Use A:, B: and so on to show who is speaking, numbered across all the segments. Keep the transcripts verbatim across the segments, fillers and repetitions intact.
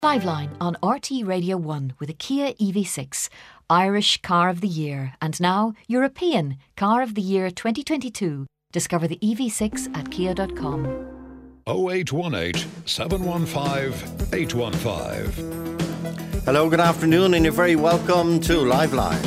A: Liveline on R T Radio one with a Kia E V six, Irish Car of the Year, and now European Car of the Year twenty twenty-two. Discover the E V six at kia dot com.
B: oh eight one eight, seven one five, eight one five.
C: Hello, good afternoon, and you're very welcome to Liveline.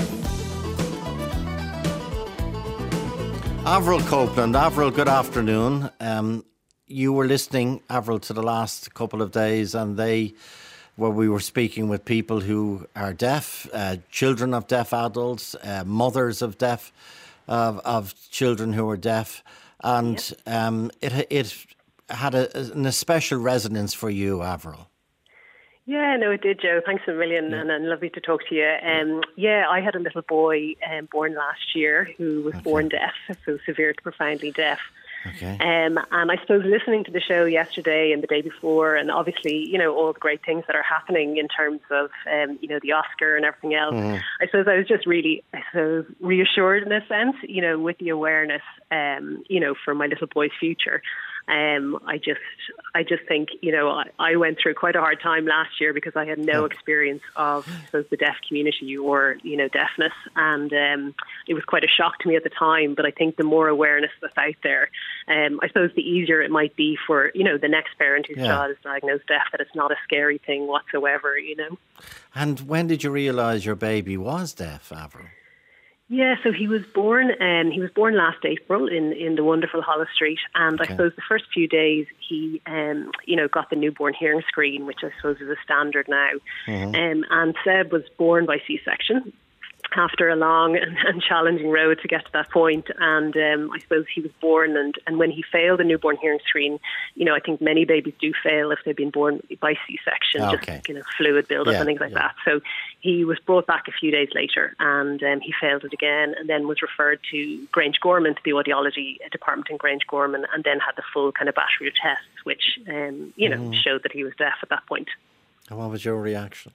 C: Avril Copeland. Avril, good afternoon. Um, you were listening, Avril, to the last couple of days, and they, where we were speaking with people who are deaf, uh, children of deaf adults, uh, mothers of deaf, of, of children who are deaf, and yeah. um, it it had a, an especial resonance for you, Avril.
D: Yeah, no, it did, Joe. Thanks a million, yeah. and, and lovely to talk to you. Um, yeah, I had a little boy um, born last year who was okay. born deaf, so severe to profoundly deaf.
C: Okay.
D: Um, and I suppose listening to the show yesterday and the day before, and obviously, you know, all the great things that are happening in terms of, um, you know, the Oscar and everything else, mm. I suppose I was just really, I suppose, reassured in a sense, you know, with the awareness, um, you know, for my little boy's future. Um, I just, I just think, you know, I, I went through quite a hard time last year because I had no experience of, I suppose, the deaf community or, you know, deafness, and um, it was quite a shock to me at the time. But I think the more awareness that's out there, um, I suppose, the easier it might be for, you know, the next parent whose yeah. child is diagnosed deaf, that it's not a scary thing whatsoever, you know.
C: And when did you realise your baby was deaf, Avril?
D: Yeah, so he was born. Um, he was born last April in, in the wonderful Holles Street, and okay. I suppose the first few days he, um, you know, got the newborn hearing screen, which I suppose is a standard now. Mm-hmm. Um, and Seb was born by C-section after a long and, and challenging road to get to that point. And um, I suppose he was born, and, and when he failed the newborn hearing screen, you know, I think many babies do fail if they've been born by C-section,
C: okay.
D: just, you know, fluid buildup
C: yeah,
D: and things like
C: yeah.
D: that. So he was brought back a few days later, and um, he failed it again, and then was referred to Grange Gorman, to the audiology department in Grange Gorman, and then had the full kind of battery of tests, which, um, you know, mm. showed that he was deaf at that point.
C: And what was your reaction?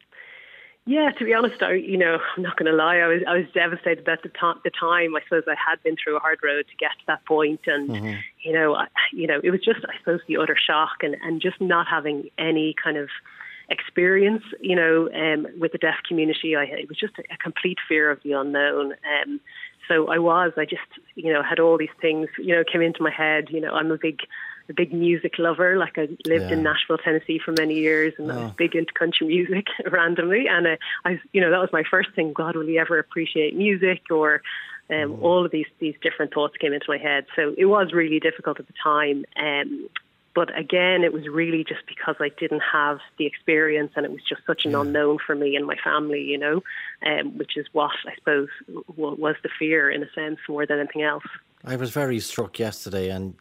D: Yeah, to be honest, I, you know, I'm not going to lie. I was I was devastated at the, to- the time. I suppose I had been through a hard road to get to that point, and mm-hmm. you know, I, you know, it was just, I suppose, the utter shock, and, and just not having any kind of experience, you know, um, with the deaf community. I it was just a, a complete fear of the unknown. Um, so I was, I just, you know, had all these things, you know, came into my head. You know, I'm a big. a big music lover. Like, I lived yeah. in Nashville, Tennessee for many years, and oh. I was big into country music randomly. And uh, I, you know, that was my first thing. God, will he ever appreciate music? Or um, mm. all of these these different thoughts came into my head. So it was really difficult at the time. Um, but again, it was really just because I didn't have the experience, and it was just such an yeah. unknown for me and my family, you know, um, which is what I suppose was the fear, in a sense, more than anything else.
C: I was very struck yesterday, and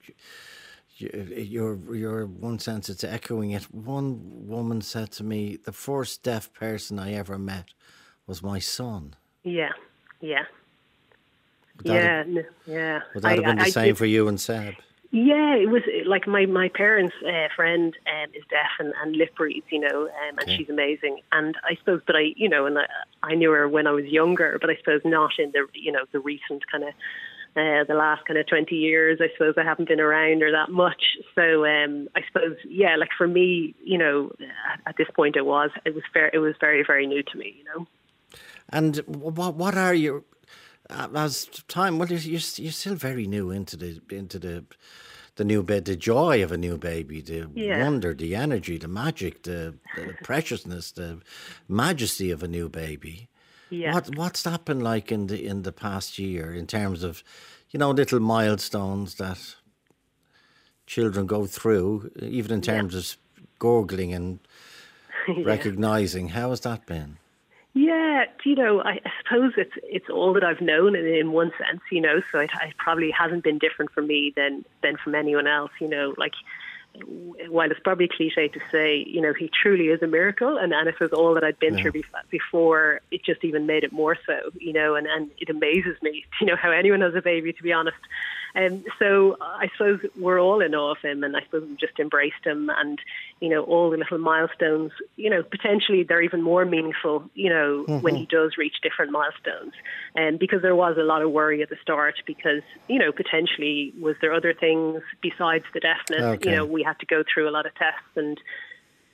C: Your, your one sense, it's echoing it. One woman said to me, the first deaf person I ever met was my son.
D: Yeah, yeah.
C: Would that
D: yeah,
C: have,
D: no, yeah.
C: Would that have been I, the I, same I, for you and Seb?
D: Yeah, it was like my, my parents' uh, friend um, is deaf and, and lip reads, you know, um, and okay. she's amazing. And I suppose, but I, you know, and I, I knew her when I was younger, but I suppose not in the, you know, the recent kind of, Uh, the last kind of twenty years, I suppose I haven't been around her that much. So um, I suppose, yeah, like for me, you know, at, at this point it was, it was fair, it was very, very new to me, you know.
C: And what what are your, as time, well, you're, you're still very new into the, into the, the new bed, the joy of a new baby, the yeah. wonder, the energy, the magic, the, the preciousness, the majesty of a new baby.
D: Yeah.
C: What what's that been like in the in the past year in terms of, you know, little milestones that children go through, even in terms yeah. of gurgling and yeah. recognising? How has that been?
D: Yeah, you know, I, I suppose it's it's all that I've known in, in one sense, you know. So it, it probably hasn't been different for me than than from anyone else, you know. Like, while it's probably cliche to say, you know, he truly is a miracle, and, and it was all that I'd been yeah. through before, it just even made it more so, you know, and, and it amazes me, you know, how anyone has a baby, to be honest. And um, so I suppose we're all in awe of him, and I suppose we've just embraced him, and, you know, all the little milestones, you know, potentially they're even more meaningful, you know, mm-hmm. when he does reach different milestones. And um, because there was a lot of worry at the start, because, you know, potentially was there other things besides the deafness, okay. you know, we had to go through a lot of tests, and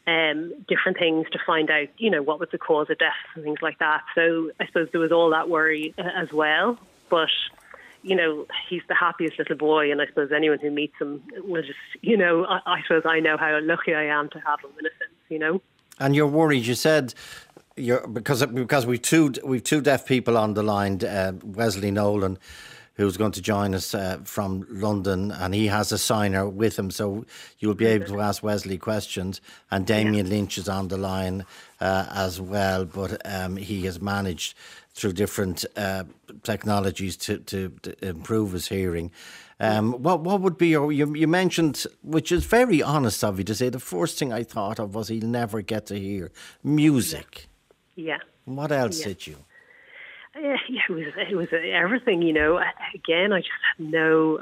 D: um, different things to find out, you know, what was the cause of death and things like that. So I suppose there was all that worry uh, as well. But, you know, he's the happiest little boy, and I suppose anyone who meets him will just, you know, I, I suppose I know how lucky I am to have him in a sense, you know.
C: And you're worried, you said, you're, because because we've two, we've two deaf people on the line, uh, Wesley Nolan, who's going to join us uh, from London, and he has a signer with him, so you'll be able to ask Wesley questions. And Damien yeah. Lynch is on the line uh, as well, but um, he has managed through different uh, technologies to, to, to improve his hearing. Um, what what would be your, you, you mentioned, which is very honest of you to say, the first thing I thought of was he'll never get to hear music.
D: Yeah.
C: What else
D: yeah.
C: did you?
D: Yeah, yeah, it was it was everything, you know. Again, I just had no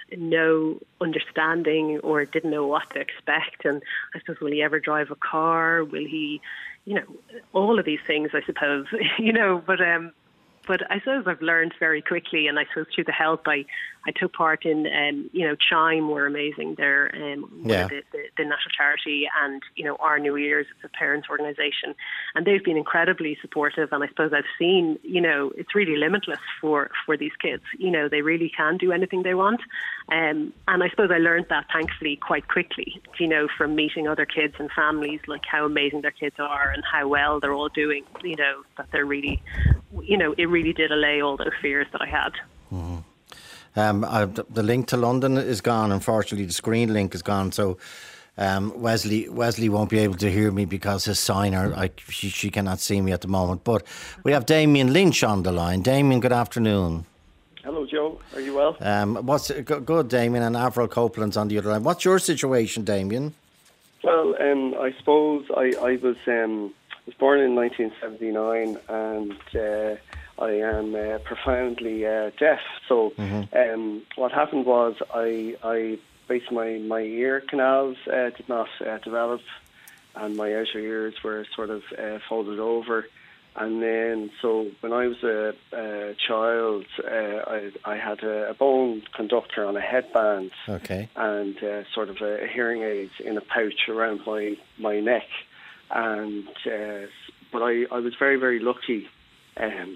D: no understanding or didn't know what to expect. And I suppose, will he ever drive a car? Will he, you know, all of these things, I suppose, you know. But um, but I suppose I've learned very quickly, and I suppose through the help, I, I took part in, um, you know, Chime were amazing. They're um,
C: yeah.
D: the, the, the national charity, and, you know, Our New Ears, it's a parents' organisation. And they've been incredibly supportive, and I suppose I've seen, you know, it's really limitless for, for these kids. You know, they really can do anything they want. Um, and I suppose I learned that, thankfully, quite quickly, you know, from meeting other kids and families, like how amazing their kids are and how well they're all doing, you know, that they're really, you know, it really did allay all those fears that I had.
C: Mm-hmm. Um, uh, the link to London is gone. Unfortunately, the screen link is gone. So um, Wesley Wesley won't be able to hear me because his signer, I, she, she cannot see me at the moment. But we have Damien Lynch on the line. Damien, good afternoon.
E: Hello, Joe. Are you well?
C: Um, what's good, Damien, and Avril Copeland's on the other line. What's your situation, Damien?
E: Well, um, I suppose I, I was um, was born in nineteen seventy-nine, and uh, I am uh, profoundly uh, deaf. So mm-hmm. um, what happened was I, I basically my, my ear canals uh, did not uh, develop, and my outer ears were sort of uh, folded over. And then, so when I was a, a child, uh, I, I had a, a bone conductor on a headband,
C: okay,
E: and uh, sort of a, a hearing aid in a pouch around my, my neck. And uh, but I, I was very, very lucky. Um,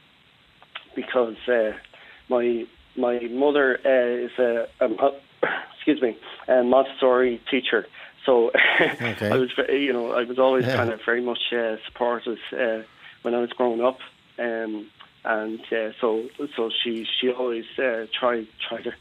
E: because uh, my my mother uh, is a, a excuse me a Montessori teacher, so okay. I was you know I was always yeah. kind of very much uh, supportive uh, when I was growing up, um, and uh, so so she she always uh, tried tried her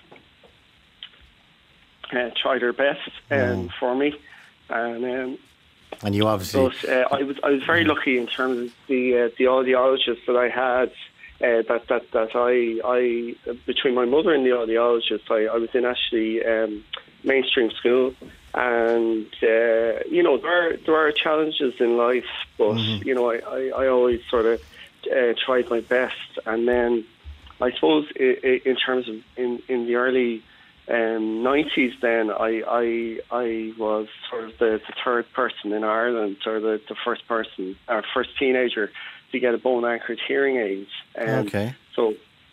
E: uh, tried her best um, mm. for me, and. Um,
C: and you obviously.
E: But, uh, I was I was very lucky in terms of the uh, the audiologist that I had. Uh, that that that I I between my mother and the audiologist, I, I was in actually um, mainstream school, and uh, you know there are there are challenges in life, but mm-hmm. you know I, I, I always sort of uh, tried my best, and then I suppose in, in terms of in, in the early um, nineties, then I, I I was sort of the, the third person in Ireland, or the, the first person, our first teenager to get a bone-anchored hearing aid. Um,
C: okay.
E: So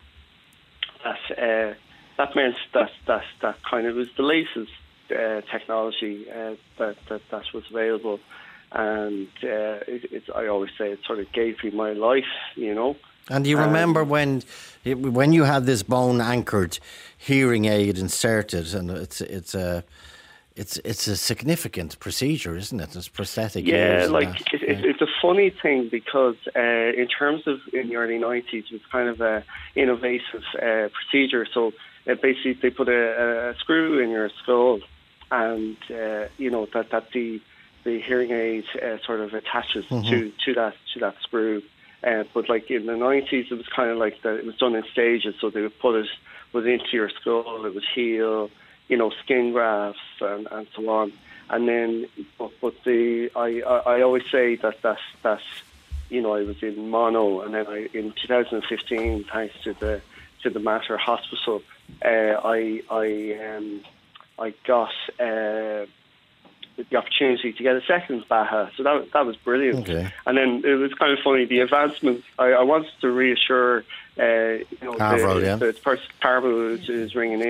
E: that uh, that meant that that that kind of was the latest uh, technology uh, that, that that was available, and uh, it, it's I always say it sort of gave me my life, you know.
C: And do you remember um, when when you had this bone-anchored hearing aid inserted, and it's it's a It's it's a significant procedure, isn't it? It's prosthetic.
E: Yeah, like it, it, it's a funny thing because uh, in terms of in the early nineties, it was kind of a innovative uh, procedure. So uh, basically, they put a, a screw in your skull, and uh, you know that, that the the hearing aid uh, sort of attaches mm-hmm. to, to that to that screw. Uh, but like in the nineties, it was kind of like that. It was done in stages. So they would put it was into your skull. It would heal. You know, skin grafts and, and so on, and then, but, but the I, I I always say that that that you know I was in mono, and then I in two thousand fifteen, thanks to the to the Mater Hospital, uh, I I um I got uh, the opportunity to get a second B A H A, so that that was brilliant.
C: Okay.
E: And then it was kind of funny the advancements. I, I wanted to reassure uh, you know
C: Avril,
E: the,
C: yeah.
E: the person Carbo is, is ringing in.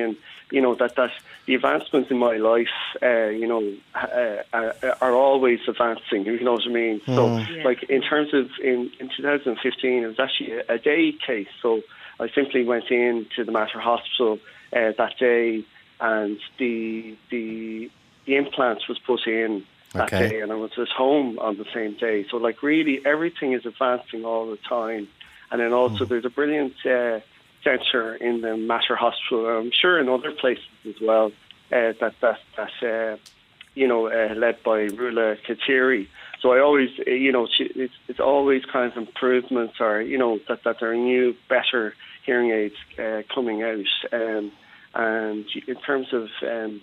E: you know, that, that the advancements in my life, uh, you know, uh, are, are always advancing, you know what I mean? Mm. So, yeah. like, in terms of, in, in two thousand fifteen, it was actually a, a day case. So I simply went in to the Mater Hospital uh, that day, and the, the, the implant was put in that okay. day, and I was at home on the same day. So, like, really, everything is advancing all the time. And then also, mm. there's a brilliant uh, centre in the Mater Hospital, I'm sure in other places as well, uh, that, that, that uh, you know, uh, led by Rula Kateri. So I always, uh, you know, it's, it's always kind of improvements, or, you know, that, that there are new, better hearing aids uh, coming out. Um, and in terms of um,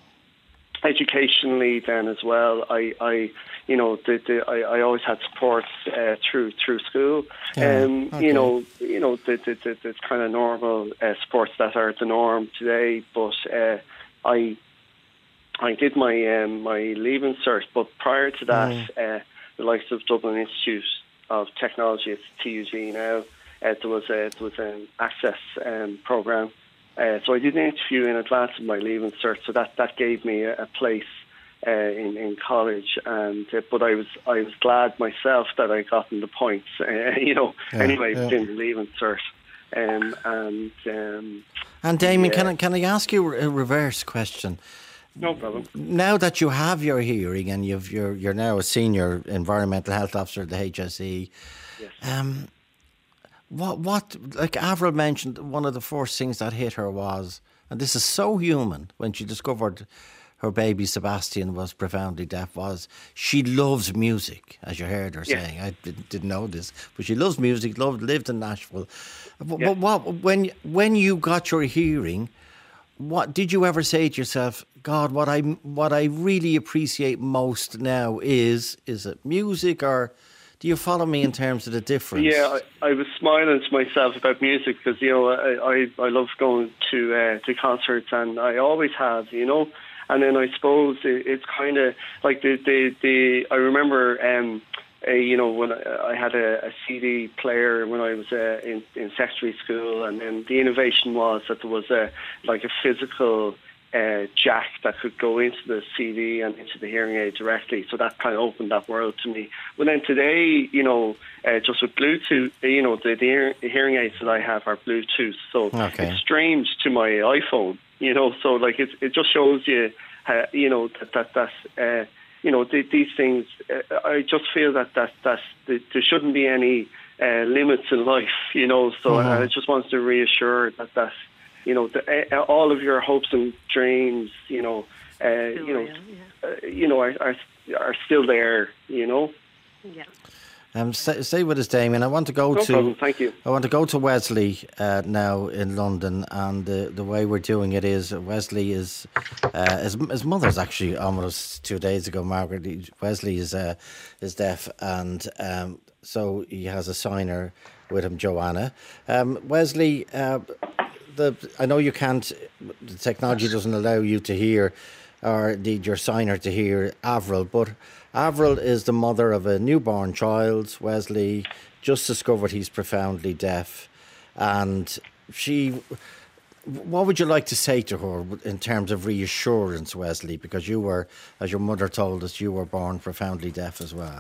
E: educationally then as well, I, I you know, the, the, I, I always had support uh, through through school. Yeah, um, okay. You know, you know, the the, the, the kind of normal uh, sports that are the norm today. But uh, I I did my um, my Leaving Cert, but prior to that, mm. uh, the likes of Dublin Institute of Technology, it's T U T now. Uh, there was a there was an access um, program. Uh, so I did an interview in advance of my Leaving Cert, so that, that gave me a, a place uh, in in college. And uh, but I was I was glad myself that I gotten the points, uh, you know. Yeah, anyway, yeah. Within the Leaving Cert, um, and um,
C: and Damien, yeah. can I can I ask you a reverse question?
E: No problem.
C: Now that you have your hearing and you've you're you're now a senior environmental health officer at the H S E.
E: Yes.
C: Um, What, what, like Avril mentioned, one of the first things that hit her was, and this is so human, when she discovered her baby Sebastian was profoundly deaf, was she loves music, as you heard her yeah. saying. I didn't, didn't know this, but she loves music, loved, lived in Nashville. But yeah. what, when, when you got your hearing, what did you ever say to yourself, God, what I, what I really appreciate most now is, is it music, or... Do you follow me in terms of the difference?
E: Yeah, I, I was smiling to myself about music because, you know, I, I, I love going to uh, to concerts, and I always have, you know. And then I suppose it, it's kind of like the, the, the I remember, um, uh, you know, when I, I had a, a C D player when I was uh, in, in secondary school, and then the innovation was that there was a like a physical Uh, jack that could go into the C D and into the hearing aid directly. So that kind of opened that world to me. But then today, you know, uh, just with Bluetooth, you know, the, the, hear- the hearing aids that I have are Bluetooth. So
C: okay.
E: it's streamed to my iPhone, you know, so like it, it just shows you, uh, you know, that, that, that uh, you know, the, these things, uh, I just feel that, that, that, that there shouldn't be any uh, limits in life, you know, so mm-hmm. I just wanted to reassure that that you know, the, uh, all of your hopes and dreams, you know, uh, you know, yeah. uh, you know, are, are are still there, you know.
D: Yeah.
C: Um, stay, stay with us, Damien. I want to go
E: no
C: to.
E: Problem. Thank you.
C: I want to go to Wesley uh, now in London, and the the way we're doing it is Wesley is uh, his his mother's actually almost two days ago. Margaret Wesley is uh, is deaf, and um, so he has a signer with him, Joanna. Um, Wesley. Uh, The, I know you can't, the technology doesn't allow you to hear, or indeed your signer to hear Avril, but Avril is the mother of a newborn child. Wesley just discovered he's profoundly deaf, and she, what would you like to say to her in terms of reassurance, Wesley, because you were, as your mother told us, you were born profoundly deaf as well?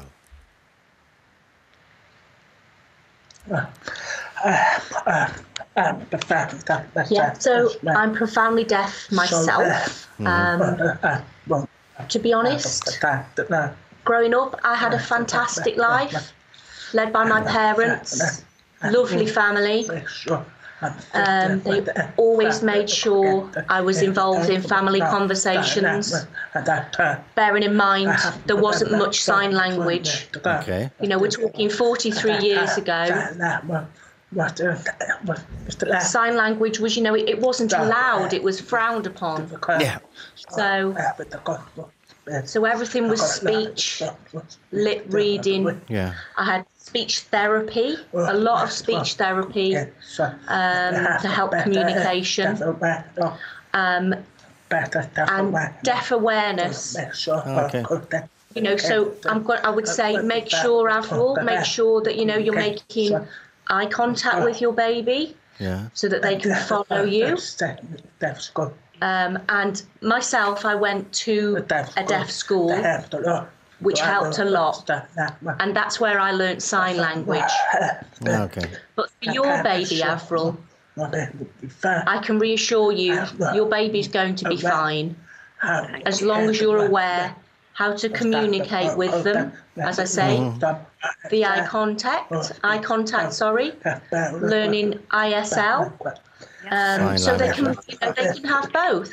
F: Uh, uh, uh. Um,
G: yeah, so I'm profoundly deaf myself. Um, to be honest, growing up, I had a fantastic life, led by my parents, lovely family. Um, they always made sure I was involved in family conversations, bearing in mind there wasn't much sign language.
C: Okay.
G: You know, we're talking forty-three years ago.
F: What, uh, what,
G: sign language was, you know, it, it wasn't allowed, it was frowned upon.
C: Yeah.
G: So, so everything was speech, lip reading.
C: Yeah.
G: I had speech therapy, a lot of speech therapy um, to help communication. Um, and deaf awareness.
C: Okay.
G: You know, so I'm going. I would say, make sure, Avril, make sure that you know you're making eye contact with your baby,
C: yeah,
G: so that they can follow you. Um, and myself, I went to a deaf school, which helped a lot. And that's where I learnt sign language.
C: Okay.
G: But for your baby, Avril, I can reassure you, your baby's going to be fine. As long as you're aware how to communicate with them, as I say, mm-hmm. the eye contact, eye contact, sorry, learning I S L, um, so they can, you know, they can have both.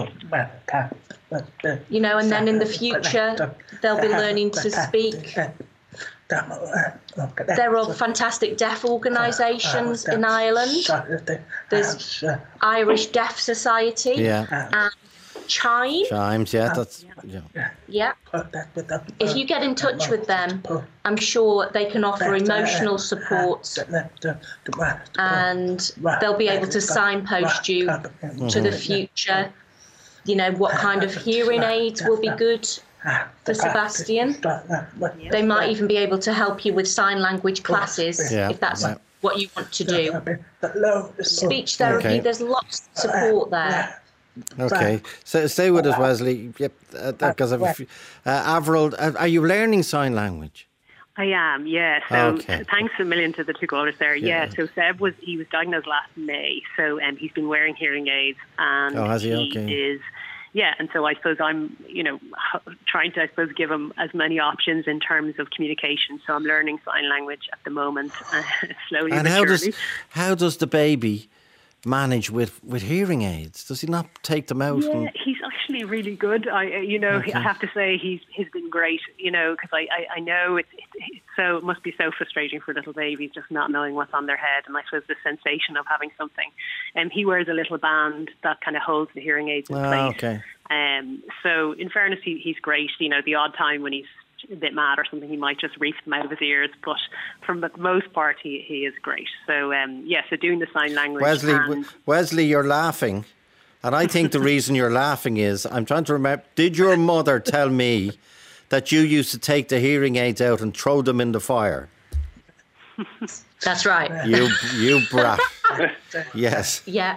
G: You know, and then in the future, they'll be learning to speak. There are fantastic deaf organisations in Ireland. There's Irish Deaf Society.
C: Yeah.
G: And Chime.
C: Chimes, yeah, that's yeah.
G: Yeah. If you get in touch with them, I'm sure they can offer emotional support, and they'll be able to signpost you to the future. You know, what kind of hearing aids will be good for Sebastian. They might even be able to help you with sign language classes,
C: yeah.
G: if that's
C: yeah.
G: what you want to do. Speech therapy,
C: okay.
G: There's lots of support there.
C: Okay, so stay with us, Wesley. Yep, because uh, uh, Avril, uh, are you learning sign language?
D: I am, yeah. So
C: okay.
D: Thanks a million to the two callers there. Yeah. yeah. So Seb was he was diagnosed last May. So um, he's been wearing hearing aids, and
C: oh, has he?
D: he
C: okay.
D: is. Yeah, and so I suppose I'm, you know, trying to, I suppose, give him as many options in terms of communication. So I'm learning sign language at the moment, uh, slowly
C: and
D: but
C: how
D: surely.
C: does how does the baby manage with, with hearing aids? Does he not take them out?
D: Yeah,
C: and...
D: he's actually really good. I, you know,
C: okay.
D: I have to say he's he's been great. You know, because I, I, I know it's, it's, it's so it must be so frustrating for little babies just not knowing what's on their head, and I suppose the sensation of having something. And um, he wears a little band that kind of holds the hearing aids in
C: oh,
D: place.
C: Okay.
D: Um, so in fairness, he, he's great. You know, the odd time when he's a bit mad or something, he might just reef them out of his ears, but for the most part he, he is great. So um, yeah, so doing the sign language.
C: Wesley,
D: and
C: Wesley, you're laughing, and I think the reason you're laughing is, I'm trying to remember, did your mother tell me that you used to take the hearing aids out and throw them in the fire?
G: That's right.
C: You, you brat. Yes.
G: Yeah.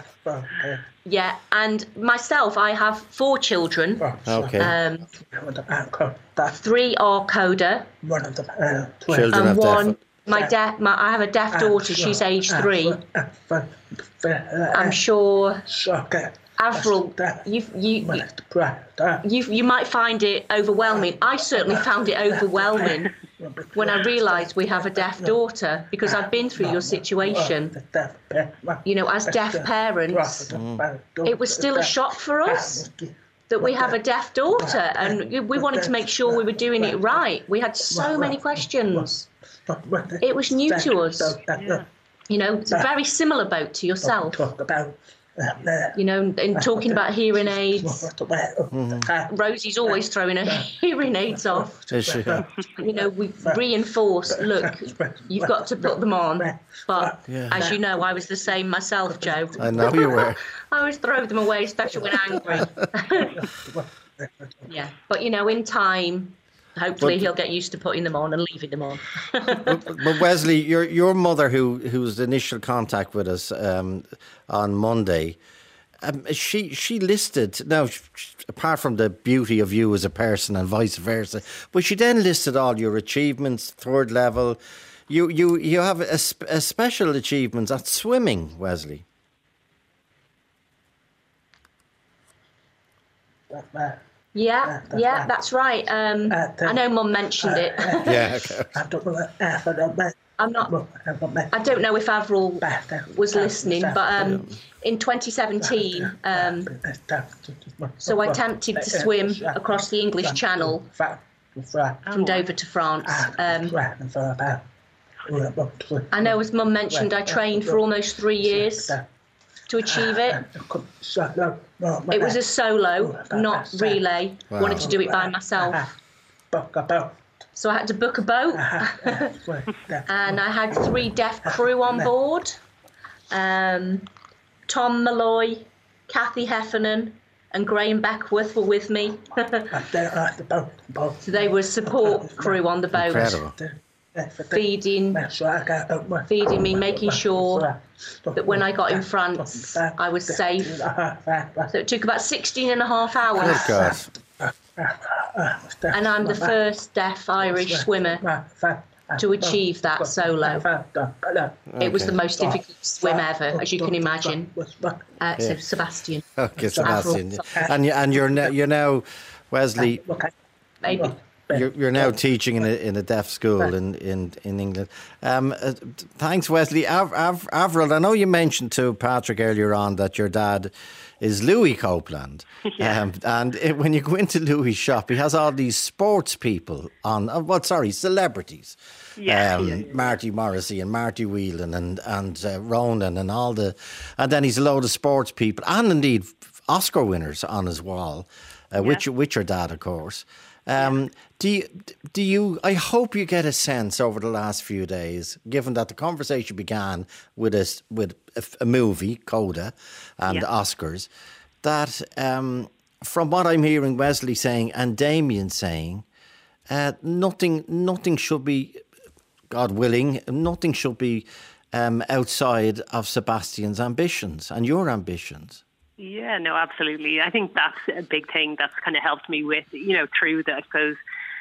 G: Yeah, and myself, I have four children.
C: Okay.
G: Um, three are coda.
C: Children
G: and
C: of
G: one,
C: deaf.
G: my deaf, my I have a deaf daughter. She's age three. I'm sure. Avril, you you you you might find it overwhelming. I certainly found it overwhelming when I realised we have a deaf daughter, because I've been through your situation. You know, as deaf parents, mm. it was still a shock for us that we have a deaf daughter, and we wanted to make sure we were doing it right. We had so many questions. It was new to us.
D: Yeah.
G: You know, it's a very similar boat to yourself. You know, in talking about hearing aids, mm-hmm. Rosie's always throwing her hearing aids off.
C: Is she?
G: You know, we reinforce, look, you've got to put them on. But
C: yeah.
G: as you know, I was the same myself, Joe.
C: I know you were.
G: I always throw them away, especially when angry. Yeah, but you know, in time, hopefully but, he'll get used to putting them on and leaving them on.
C: but, but Wesley, your your mother, who who was the initial contact with us um, on Monday, um, she she listed now. She, apart from the beauty of you as a person and vice versa, but she then listed all your achievements, third level. You you you have a, a special achievements at swimming, Wesley.
G: Yeah, yeah, that's right. Um, I know Mum mentioned it.
C: Yeah, okay.
G: I'm not. I don't know if Avril was listening, but um, in twenty seventeen, um, so I attempted to swim across the English Channel from Dover to France. Um, I know, as Mum mentioned, I trained for almost three years to achieve it. It was a solo, not relay. Wow. Wanted to do it by myself. So I had to book a boat. And I had three deaf crew on board. Um, Tom Malloy, Kathy Heffernan and Graham Beckworth were with me. So they were support crew on the boat.
C: Incredible.
G: feeding, feeding me, making sure that when I got in France, I was safe. So it took about sixteen and a half hours.
C: Good God.
G: And I'm the first deaf Irish swimmer to achieve that solo. Okay. It was the most difficult swim ever, as you can imagine. Uh, yeah. So Sebastian.
C: Okay, Sebastian. And, you, and you're, now, you're now, Wesley,
G: maybe.
C: You're, you're now teaching in a, in a deaf school in, in, in England. Um, uh, thanks, Wesley. Av, Av, Avril, I know you mentioned to Patrick earlier on that your dad is Louis Copeland.
D: Yeah.
C: Um, and it, when you go into Louis' shop, he has all these sports people on, uh, well, sorry, celebrities.
D: Yeah,
C: um,
D: yeah, yeah.
C: Marty Morrissey and Marty Whelan and, and uh, Ronan and all the... And then he's a load of sports people and indeed Oscar winners on his wall, uh,
D: yeah.
C: which, which your dad, of course. Um, do you, do you, I hope you get a sense over the last few days, given that the conversation began with a, with a, a movie, Coda, and
D: yeah.
C: Oscars, that um, from what I'm hearing Wesley saying and Damien saying, uh, nothing, nothing should be, God willing, nothing should be um, outside of Sebastian's ambitions and your ambitions.
D: Yeah, no, absolutely. I think that's a big thing that's kind of helped me with, you know, through the, I suppose,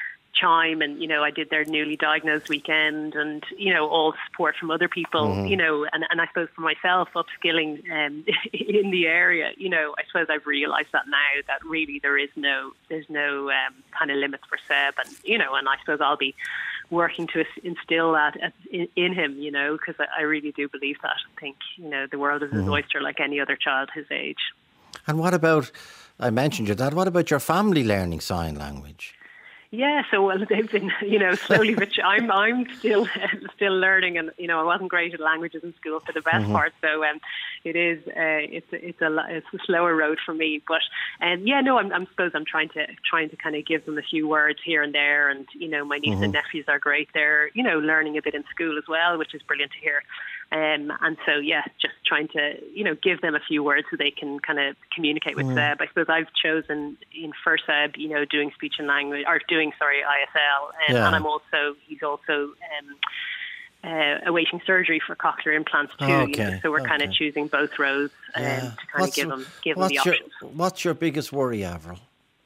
D: Chime and, you know, I did their newly diagnosed weekend and, you know, all the support from other people, mm-hmm. you know, and, and I suppose for myself, upskilling um, in the area, you know, I suppose I've realised that now that really there is no, there's no um, kind of limits for Seb and, you know, and I suppose I'll be working to instill that in, in him, you know, because I, I really do believe that. I think, you know, the world is his mm. oyster like any other child his age.
C: And what about, I mentioned your dad, what about your family learning sign language?
D: Yeah, so well, they've been, you know, slowly, but I'm I'm still still learning, and you know, I wasn't great at languages in school for the best mm-hmm. part, so um, it is uh, it's it's a it's a slower road for me. But and um, yeah, no, I'm I suppose I'm trying to trying to kind of give them a few words here and there, and you know, my niece mm-hmm. and nephews are great. They're you know learning a bit in school as well, which is brilliant to hear. Um, and so, yeah, just trying to, you know, give them a few words so they can kind of communicate with mm. Seb. I suppose I've chosen in for Seb, you know, doing speech and language, or doing, sorry, I S L. Um, yeah. And I'm also, he's also um, uh, awaiting surgery for cochlear implants too.
C: Okay.
D: You know, so we're
C: okay.
D: kind of choosing both rows um, yeah. to kind what's, of give them, give them the
C: your,
D: options.
C: What's your biggest worry, Avril?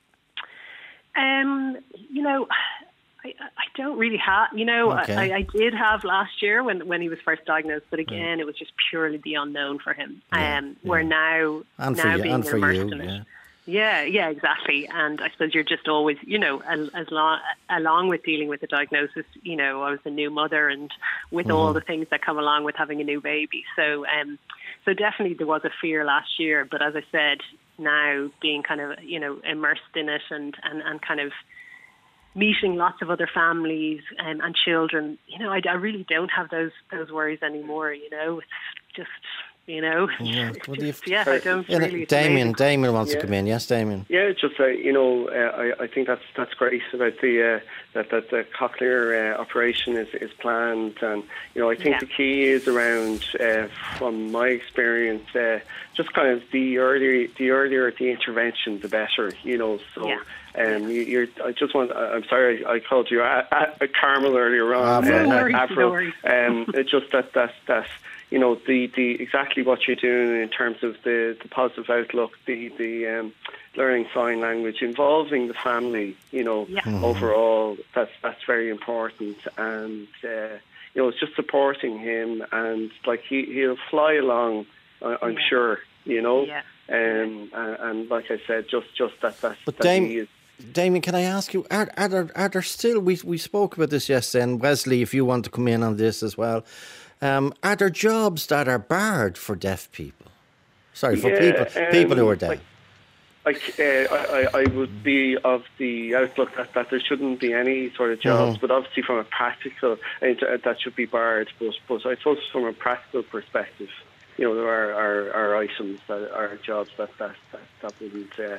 D: Um, you know... I, I don't really have, you know,
C: okay.
D: I, I did have last year when, when he was first diagnosed, but again, yeah. it was just purely the unknown for him.
C: Yeah,
D: um,
C: yeah.
D: We're now,
C: and
D: now
C: for you,
D: being
C: and for
D: immersed
C: you,
D: in it.
C: yeah.
D: Yeah, yeah, exactly. And I suppose you're just always, you know, as, as long, along with dealing with the diagnosis, you know, I was a new mother and with mm-hmm. all the things that come along with having a new baby. So, um, so definitely there was a fear last year, but as I said, now being kind of, you know, immersed in it and, and, and kind of meeting lots of other families and, and children, you know, I, I really don't have those those worries anymore. You know, it's just, you know,
C: yeah,
D: it's just, yeah I don't
C: yeah,
D: really.
C: Damien, Damien wants
E: yeah.
C: to come in. Yes, Damien.
E: Yeah, it's just uh, you know, uh, I I think that's that's great about the uh, that that the cochlear uh, operation is, is planned, and you know, I think
D: yeah.
E: the key is around, uh, from my experience, uh, just kind of the earlier the earlier the intervention, the better. You know, so.
D: Yeah.
E: Um, you, you're. I just want. I'm sorry. I called you a, a, a Carmel earlier on.
C: No
D: worries,
E: uh,
D: no worries.
E: Um, it's just that that that you know the, the exactly what you're doing in terms of the, the positive outlook, the the um, learning sign language involving the family. You know,
D: yeah.
C: mm-hmm.
E: overall, that's that's very important, and uh, you know, it's just supporting him, and like he he'll fly along. I, I'm
D: yeah.
E: sure. You know,
D: yeah.
E: um, and, and like I said, just just that that.
C: But
E: that
C: Dame,
E: he is,
C: Damien, can I ask you, are, are, there, are there still, we we spoke about this yesterday, and Wesley, if you want to come in on this as well, um, are there jobs that are barred for deaf people? Sorry, for
E: yeah,
C: people
E: um,
C: people who are deaf.
E: Like, uh, I, I would be of the outlook that, that there shouldn't be any sort of jobs,
C: mm-hmm.
E: but obviously from a practical, uh, that should be barred, but, but I suppose from a practical perspective, you know, there are, are, are items that are jobs that that, that, that wouldn't uh,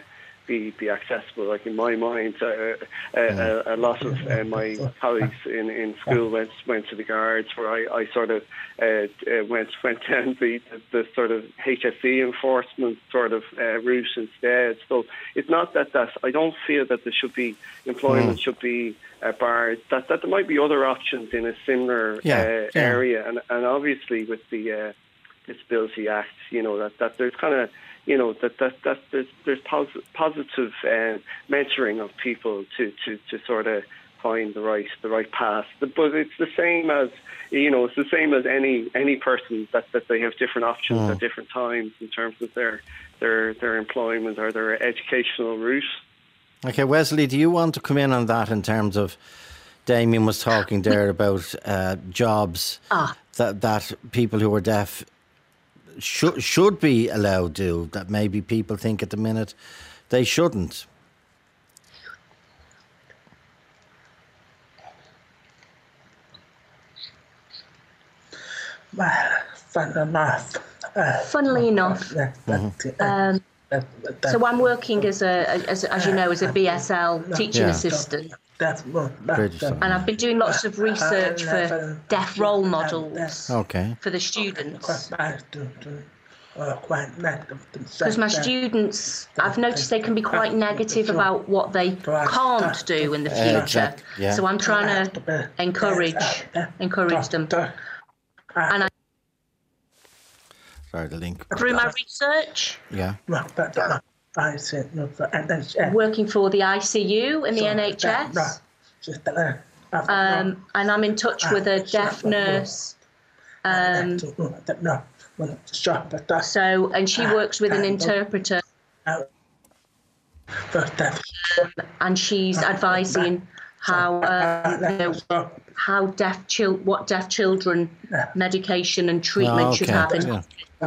E: be, be accessible. Like in my mind, uh, uh, a, a lot of uh, my colleagues in, in school went went to the Guards, where I, I sort of uh, uh, went went down the, the, the sort of H S E enforcement sort of uh, route instead. So it's not that that I don't feel that there should be employment mm. should be uh, barred. That that there might be other options in a similar
C: yeah,
E: uh,
C: yeah.
E: area, and and obviously with the uh, Disability Act, you know that, that there's kind of you know that that, that there's there's pos- positive uh, mentoring of people to, to, to sort of find the right the right path. But it's the same as you know it's the same as any any person that, that they have different options mm. at different times in terms of their their their employment or their educational route.
C: Okay, Wesley, do you want to come in on that in terms of Damien was talking there about uh, jobs
G: ah.
C: that that people who are deaf should should be allowed to, that maybe people think at the minute they shouldn't?
F: Well, fun enough. Uh,
G: Funnily enough,
F: mm-hmm.
G: um, so I'm working as a, as, as you know, as a B S L teaching
C: Yeah.
G: assistant,
C: British
G: and I've been doing lots of research for deaf role models
C: Okay.
G: for the students. Because my students, I've noticed they can be quite negative about what they can't do in the future.
C: Exactly, yeah.
G: So I'm trying to encourage encourage them. And I,
C: Sorry, the link.
G: through my research,
C: Yeah.
G: working for the I C U in the N H S, um, and I'm in touch with a deaf nurse. Um, so, and she works with an interpreter, and she's advising how uh, you know, how deaf chil- what deaf children medication and treatment
C: Oh,
G: should
C: okay.
G: have in
C: Yeah.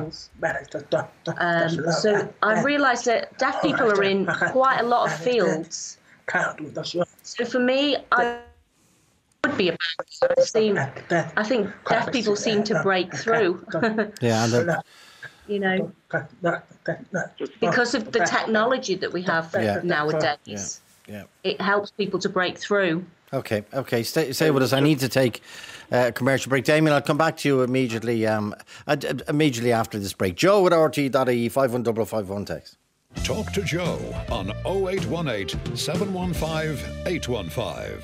G: Um, so I realised that deaf people are in quite a lot of fields. So for me, I would be about seem, I think deaf people seem to break through.
C: Yeah, and the,
G: You know, because of the technology that we have
C: Yeah.
G: nowadays,
C: yeah.
G: it helps people to break through.
C: Okay, okay. Stay, stay with us. I need to take a commercial break. Damien, I'll come back to you immediately. Um, uh, immediately after this break. Joe at R T dot I E five one five five one text.
B: Talk to Joe on oh eight one eight, seven one five, eight one five.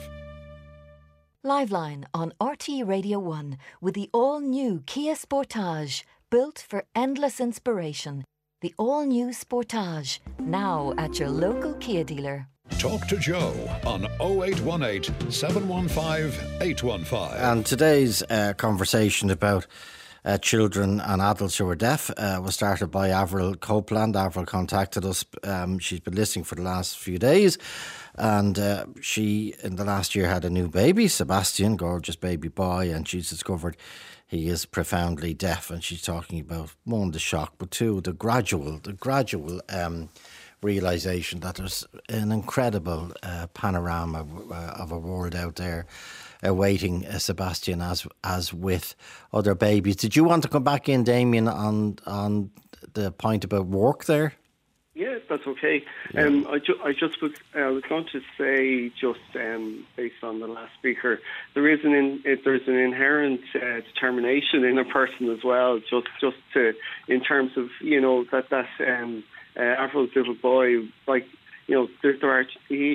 A: Liveline on R T E Radio one with the all-new Kia Sportage, built for endless inspiration. The all-new Sportage, now at your local Kia dealer.
B: Talk to Joe on oh eight one eight, seven one five, eight one five.
C: And today's uh, conversation about uh, children and adults who are deaf uh, was started by Avril Copeland. Avril contacted us. Um, she's been listening for the last few days. And uh, she, in the last year, had a new baby, Sebastian, gorgeous baby boy, and she's discovered he is profoundly deaf. And she's talking about, one, the shock, but two, the gradual, the gradual um, realisation that there's an incredible uh, panorama uh, of a world out there awaiting uh, Sebastian, as as with other babies. Did you want to come back in, Damien, on on the point about work there?
E: Yeah, that's okay. Yeah. Um, I, ju- I just was I was going to say, just um, based on the last speaker, there is an in, it, there's an inherent uh, determination in a person as well. Just just to in terms of you know that that um, uh, Avril's little boy, like you know there, there are he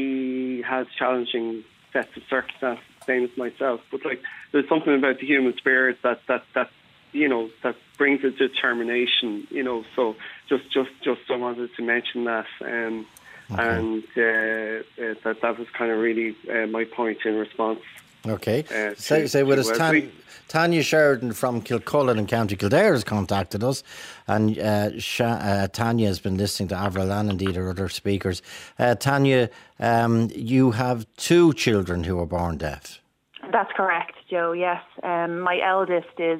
E: he has challenging sets of circumstances, same as myself. But like there's something about the human spirit that that that. you know, that brings a determination, you know, so just just, just I wanted to mention that, um, okay. and uh, uh, that that was kind of really uh, my point in response.
C: Okay.
E: Uh,
C: say,
E: to,
C: say with us,
E: Tan-
C: Tanya Sheridan from Kilcullen in County Kildare has contacted us, and uh, Sha- uh, Tanya has been listening to Avril and indeed our other speakers. Uh, Tanya, um, you have two children who are born deaf.
H: That's correct, Joe, yes. Um, my eldest is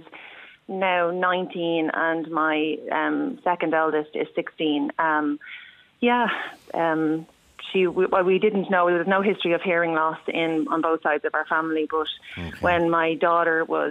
H: now nineteen and my um, second eldest is sixteen. Um, yeah, um, she. We, well, we didn't know, there was no history of hearing loss in on both sides of our family, but okay. when my daughter was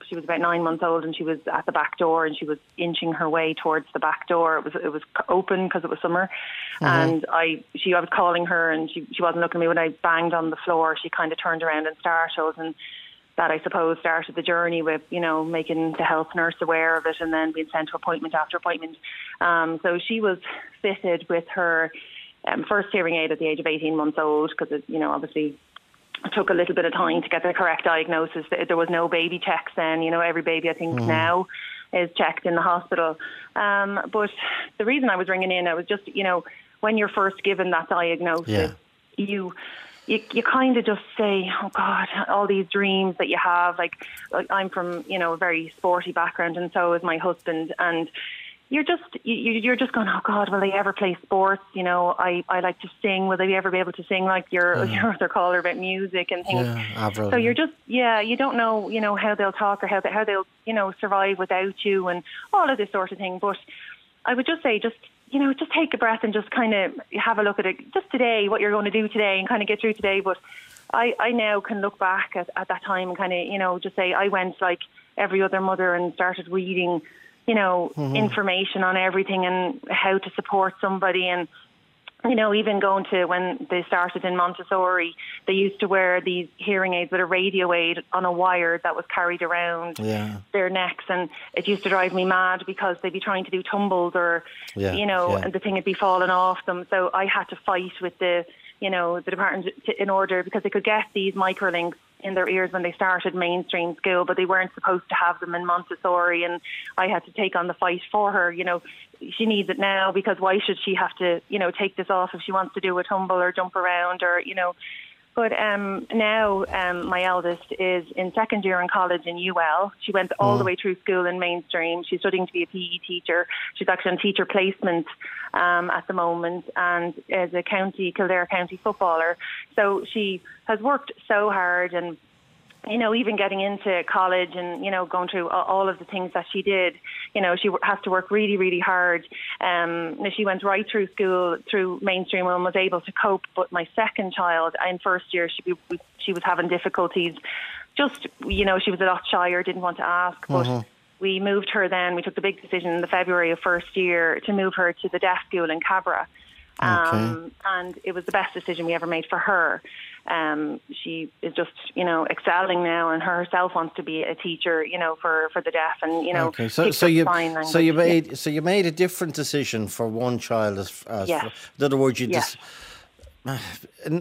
H: she was about nine months old, and she was at the back door, and she was inching her way towards the back door. It was it was open because it was summer, mm-hmm. and I she I was calling her, and she she wasn't looking at me. When I banged on the floor, she kind of turned around and startled, and that, I suppose, started the journey with, you know, making the health nurse aware of it, and then being sent to appointment after appointment. Um, so she was fitted with her um, first hearing aid at the age of eighteen months old, because, you know, obviously it took a little bit of time to get the correct diagnosis. There was no baby checks then. You know, every baby, I think, mm. now is checked in the hospital. Um, but the reason I was ringing in, I was just, you know, when you're first given that diagnosis, yeah. you... You, you kind of just say, oh God, all these dreams that you have. Like, like I'm from, you know, a very sporty background, and so is my husband. And you're just, you, you're just going, oh God, will they ever play sports? You know, I, I like to sing. Will they ever be able to sing like your, yeah. your other caller about music and things?
C: Yeah, Avril,
H: so you're just, yeah, you don't know, you know, how they'll talk or how they, how they'll, you know, survive without you and all of this sort of thing. But I would just say, just. you know, just take a breath and just kind of have a look at it just today, what you're going to do today, and kind of get through today. But I, I now can look back at, at that time and kind of, you know, just say I went like every other mother and started reading, you know, mm-hmm. information on everything and how to support somebody. And, you know, even going to when they started in Montessori, they used to wear these hearing aids with a radio aid on a wire that was carried around yeah. their necks. And it used to drive me mad because they'd be trying to do tumbles or, yeah. you know, yeah. and the thing would be falling off them. So I had to fight with the, you know, the department to, in order, because they could get these microlinks in their ears when they started mainstream school, but they weren't supposed to have them in Montessori, and I had to take on the fight for her. You know, she needs it now, because why should she have to, you know, take this off if she wants to do a tumble or jump around or, you know. But um, now um, my eldest is in second year in college in U L. She went all mm. the way through school in mainstream. She's studying to be a P E teacher. She's actually on teacher placement um, at the moment, and as a county, Kildare County footballer. So she has worked so hard, and you know, even getting into college and, you know, going through all of the things that she did, you know, she has to work really, really hard. Um, she went right through school, through mainstream, and was able to cope. But my second child, in first year, she, she was having difficulties. Just, you know, she was a lot shyer, didn't want to ask. But mm-hmm. we moved her then, we took the big decision in the February of first year to move her to the deaf school in Cabra. Um, okay. And it was the best decision we ever made for her. Um, she is just, you know, excelling now, and her herself wants to be a teacher, you know, for, for the deaf, and you know. Okay,
C: so so you so you made yeah. so you made a different decision for one child, as, as
H: yes.
C: for, in other words, you
H: yes.
C: just. In,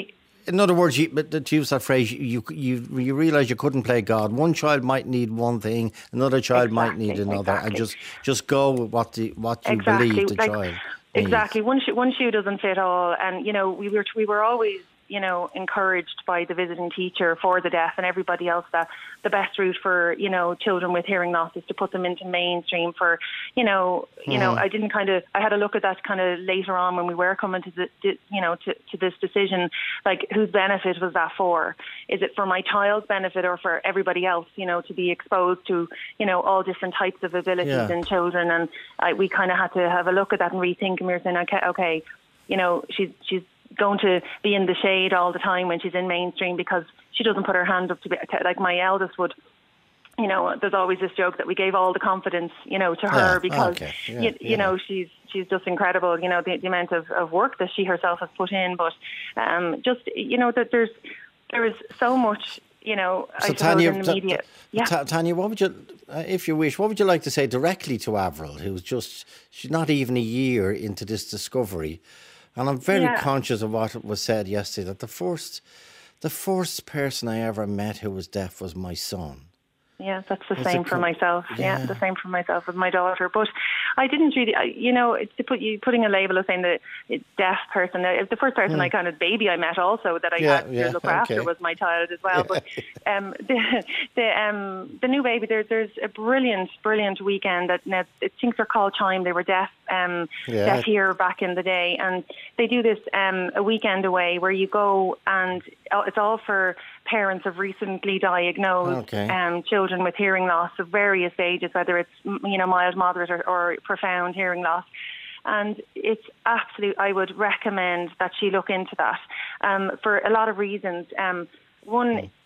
C: in other words, you, but to use that phrase, you you you realise you couldn't play God. One child might need one thing, another child exactly, might need another, exactly. and just just go with what the what you
H: exactly.
C: believe the
H: like,
C: child.
H: Exactly,
C: needs.
H: one shoe one shoe doesn't fit all, and you know we were we were always, you know, encouraged by the visiting teacher for the deaf and everybody else that the best route for, you know, children with hearing loss is to put them into mainstream for, you know, you mm. know, I didn't kind of, I had a look at that kind of later on when we were coming to the, you know, to, to this decision, like whose benefit was that for? Is it for my child's benefit or for everybody else, you know, to be exposed to, you know, all different types of abilities yeah. in children? And I, we kind of had to have a look at that and rethink, and we were saying, okay, okay, you know, she's, she's, going to be in the shade all the time when she's in mainstream because she doesn't put her hand up to be like my eldest would. You know, there's always this joke that we gave all the confidence, you know, to her yeah, because, okay. yeah, you, you yeah. know, she's she's just incredible, you know, the, the amount of, of work that she herself has put in. But um, just, you know, that there's there is so much, you know, so I Tanya, suppose in the media.
C: T- yeah. Tanya, what would you, uh, if you wish, what would you like to say directly to Avril, who's just, she's not even a year into this discovery? And I'm very yeah. conscious of what was said yesterday, that the first, the first person I ever met who was deaf was my son.
H: Yeah, that's the it's same for myself. Yeah. yeah, the same for myself with my daughter. But I didn't really, I, you know, it's to put you putting a label of saying that it's deaf person. The first person mm. I kind of baby I met also that I yeah, had yeah, to look okay. after was my child as well. Yeah. But um, the the um the new baby, there, there's a brilliant, brilliant weekend that now, I think they're called Chime. They were deaf, um, yeah. deaf here back in the day, and they do this um a weekend away where you go and it's all for parents of recently diagnosed okay. um, children with hearing loss of various ages, whether it's, you know, mild, moderate or, or profound hearing loss. And it's absolute, I would recommend that she look into that um, for a lot of reasons. Um, one,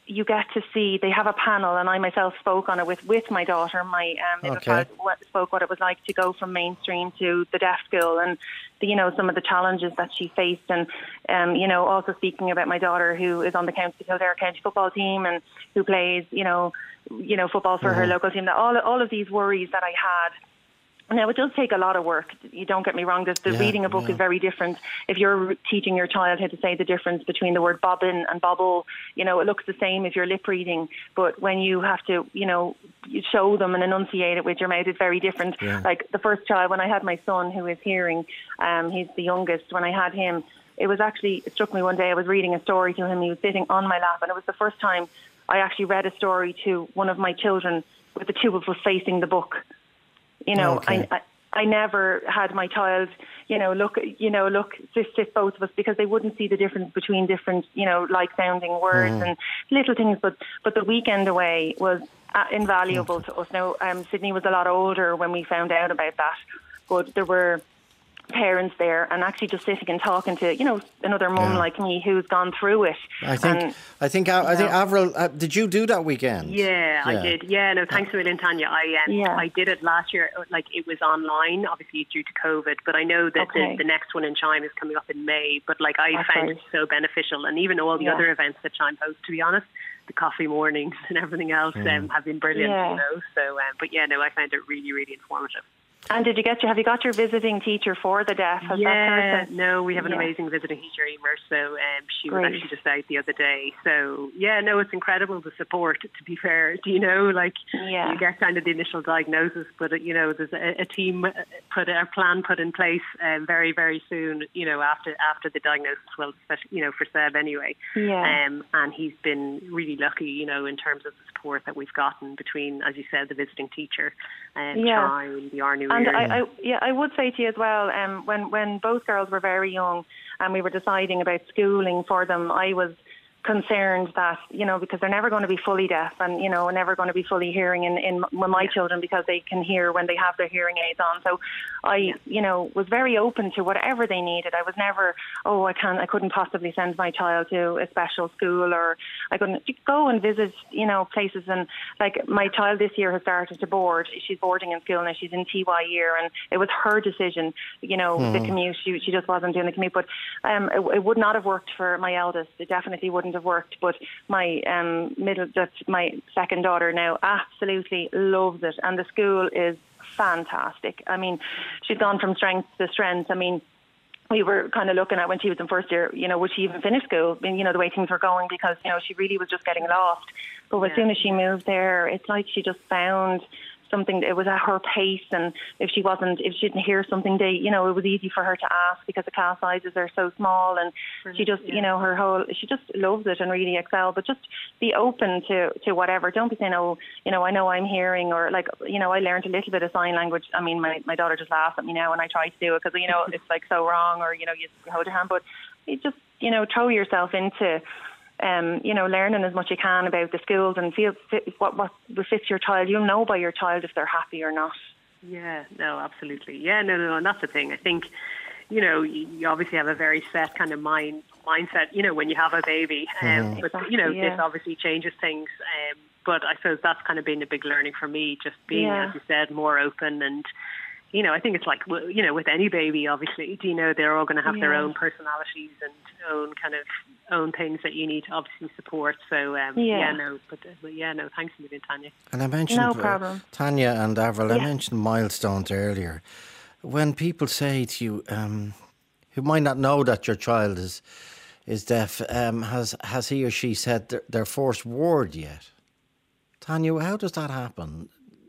H: you get to see, they have a panel, and I myself spoke on it with, with my daughter. My um, middle
C: Okay.
H: child what- spoke what it was like to go from mainstream to the deaf school, and the, you know, some of the challenges that she faced, and um, you know, also speaking about my daughter who is on the county Kildare county football team and who plays, you know, you know, football for her local team. That all all of these worries that I had. Now, it does take a lot of work. You don't get me wrong. The, the
C: Yeah,
H: reading a book
C: yeah.
H: is very different. If you're teaching your child how to say the difference between the word bobbin and bobble, you know, it looks the same if you're lip reading. But when you have to, you know, you show them and enunciate it with your mouth, it's very different.
C: Yeah.
H: Like the first child, when I had my son who is hearing, um, he's the youngest, when I had him, it was actually, it struck me one day, I was reading a story to him. He was sitting on my lap, and it was the first time I actually read a story to one of my children with the two of us facing the book. You know,
C: Okay.
H: I, I I never had my child, you know, look, you know, look, sit, sit both of us, because they wouldn't see the difference between different, you know, like sounding words
C: Mm.
H: and little things. But but the weekend away was uh, invaluable to us. Now, um, Sydney was a lot older when we found out about that, but there were parents there, and actually just sitting and talking to, you know, another mum
C: Yeah.
H: like me who's gone through it.
C: I think,
H: And,
C: I think, I, I think,
H: know.
C: Avril, uh, did you do that weekend?
D: Yeah, I
C: Yeah.
D: did. Yeah, no, thanks a million, Tanya. I um,
H: Yeah.
D: I did it last year. Like, it was online, obviously due to COVID, but I know that
H: Okay.
D: the, the next one in Chime is coming up in May. But like, I
H: That's
D: found
H: right.
D: it so beneficial, and even all the
H: Yeah.
D: other events that Chime hosts, to be honest, the coffee mornings and everything else um, have been brilliant.
H: Yeah.
D: You know, so um, but yeah, no, I found it really, really informative.
H: and did you get your, have you got your visiting teacher for the deaf? Has that
D: Yeah,
H: person?
D: no, we have an
H: Yeah.
D: amazing visiting teacher, Emer, so um, she was
H: Great.
D: actually just out the other day. So, yeah, no, it's incredible, the support, to be fair. Do you know, like,
H: Yeah.
D: you get kind of the initial diagnosis, but, uh, you know, there's a, a team put, a plan put in place um, very, very soon, you know, after after the diagnosis, well, especially, you know, for Seb anyway.
H: Yeah.
D: Um, and he's been really lucky, you know, in terms of the support that we've gotten between, as you said, the visiting teacher and
H: Yeah.
D: Chime, the Arnu
H: And
D: Ear.
H: I, I, yeah, I would say to you as well, um, when, when both girls were very young and we were deciding about schooling for them, I was concerned that, you know, because they're never going to be fully deaf and, you know, never going to be fully hearing in, in my children, because they can hear when they have their hearing aids on. So I,
D: Yeah.
H: you know, was very open to whatever they needed. I was never, oh, I can't, I couldn't possibly send my child to a special school, or I couldn't go and visit, you know, places. And like my child this year has started to board. She's boarding in school now. She's in T Y year, and it was her decision, you know, the commute. She, she just wasn't doing the commute. But um, it, it would not have worked for my eldest. It definitely wouldn't have worked. But my um, middle, that's my second daughter now, absolutely loves it. And the school is fantastic. I mean, she's gone from strength to strength. I mean, we were kind of looking at when she was in first year, you know, would she even finish school? I mean, you know, the way things were going, because, you know, she really was just getting lost. But as
D: Yeah.
H: soon as she moved there, it's like she just found something. It was at her pace, and if she wasn't, if she didn't hear something, they, you know, it was easy for her to ask, because the class sizes are so small, and she just,
D: yeah.
H: you know, her whole, she just loves it and really excelled. But just be open to to whatever. Don't be saying, oh, you know, I know I'm hearing, or like, you know, I learned a little bit of sign language. I mean, my my daughter just laughs at me now when I try to do it, because, you know, it's like so wrong, or, you know, you hold your hand, but you just, you know, throw yourself into. Um, you know, learning as much as you can about the schools, and feel fit, what what fits your child. You'll know by your child if they're happy or not.
D: Yeah, no, absolutely. Yeah, no, no, and that's the thing. I think, you know, you, you obviously have a very set kind of mind mindset, you know, when you have a baby. Um,
H: Mm-hmm.
D: But, you know,
H: Exactly, yeah.
D: this obviously changes things. Um, but I suppose that's kind of been a big learning for me, just being,
H: Yeah.
D: as you said, more open. And, you know, I think it's like, well, you know, with any baby, obviously, you know, they're all going to have their
H: Yeah.
D: own personalities and own kind of own things that you need to obviously support. So, um,
H: Yeah.
D: yeah, no, but, uh, but yeah, no, thanks a million, Tanya.
C: And I mentioned,
H: No
C: uh,
H: problem.
C: Tanya and Avril, I
H: Yeah.
C: mentioned milestones earlier. When people say to you, um, who might not know that your child is is deaf, um, has has he or she said their, their first word yet? Tanya, how does that happen?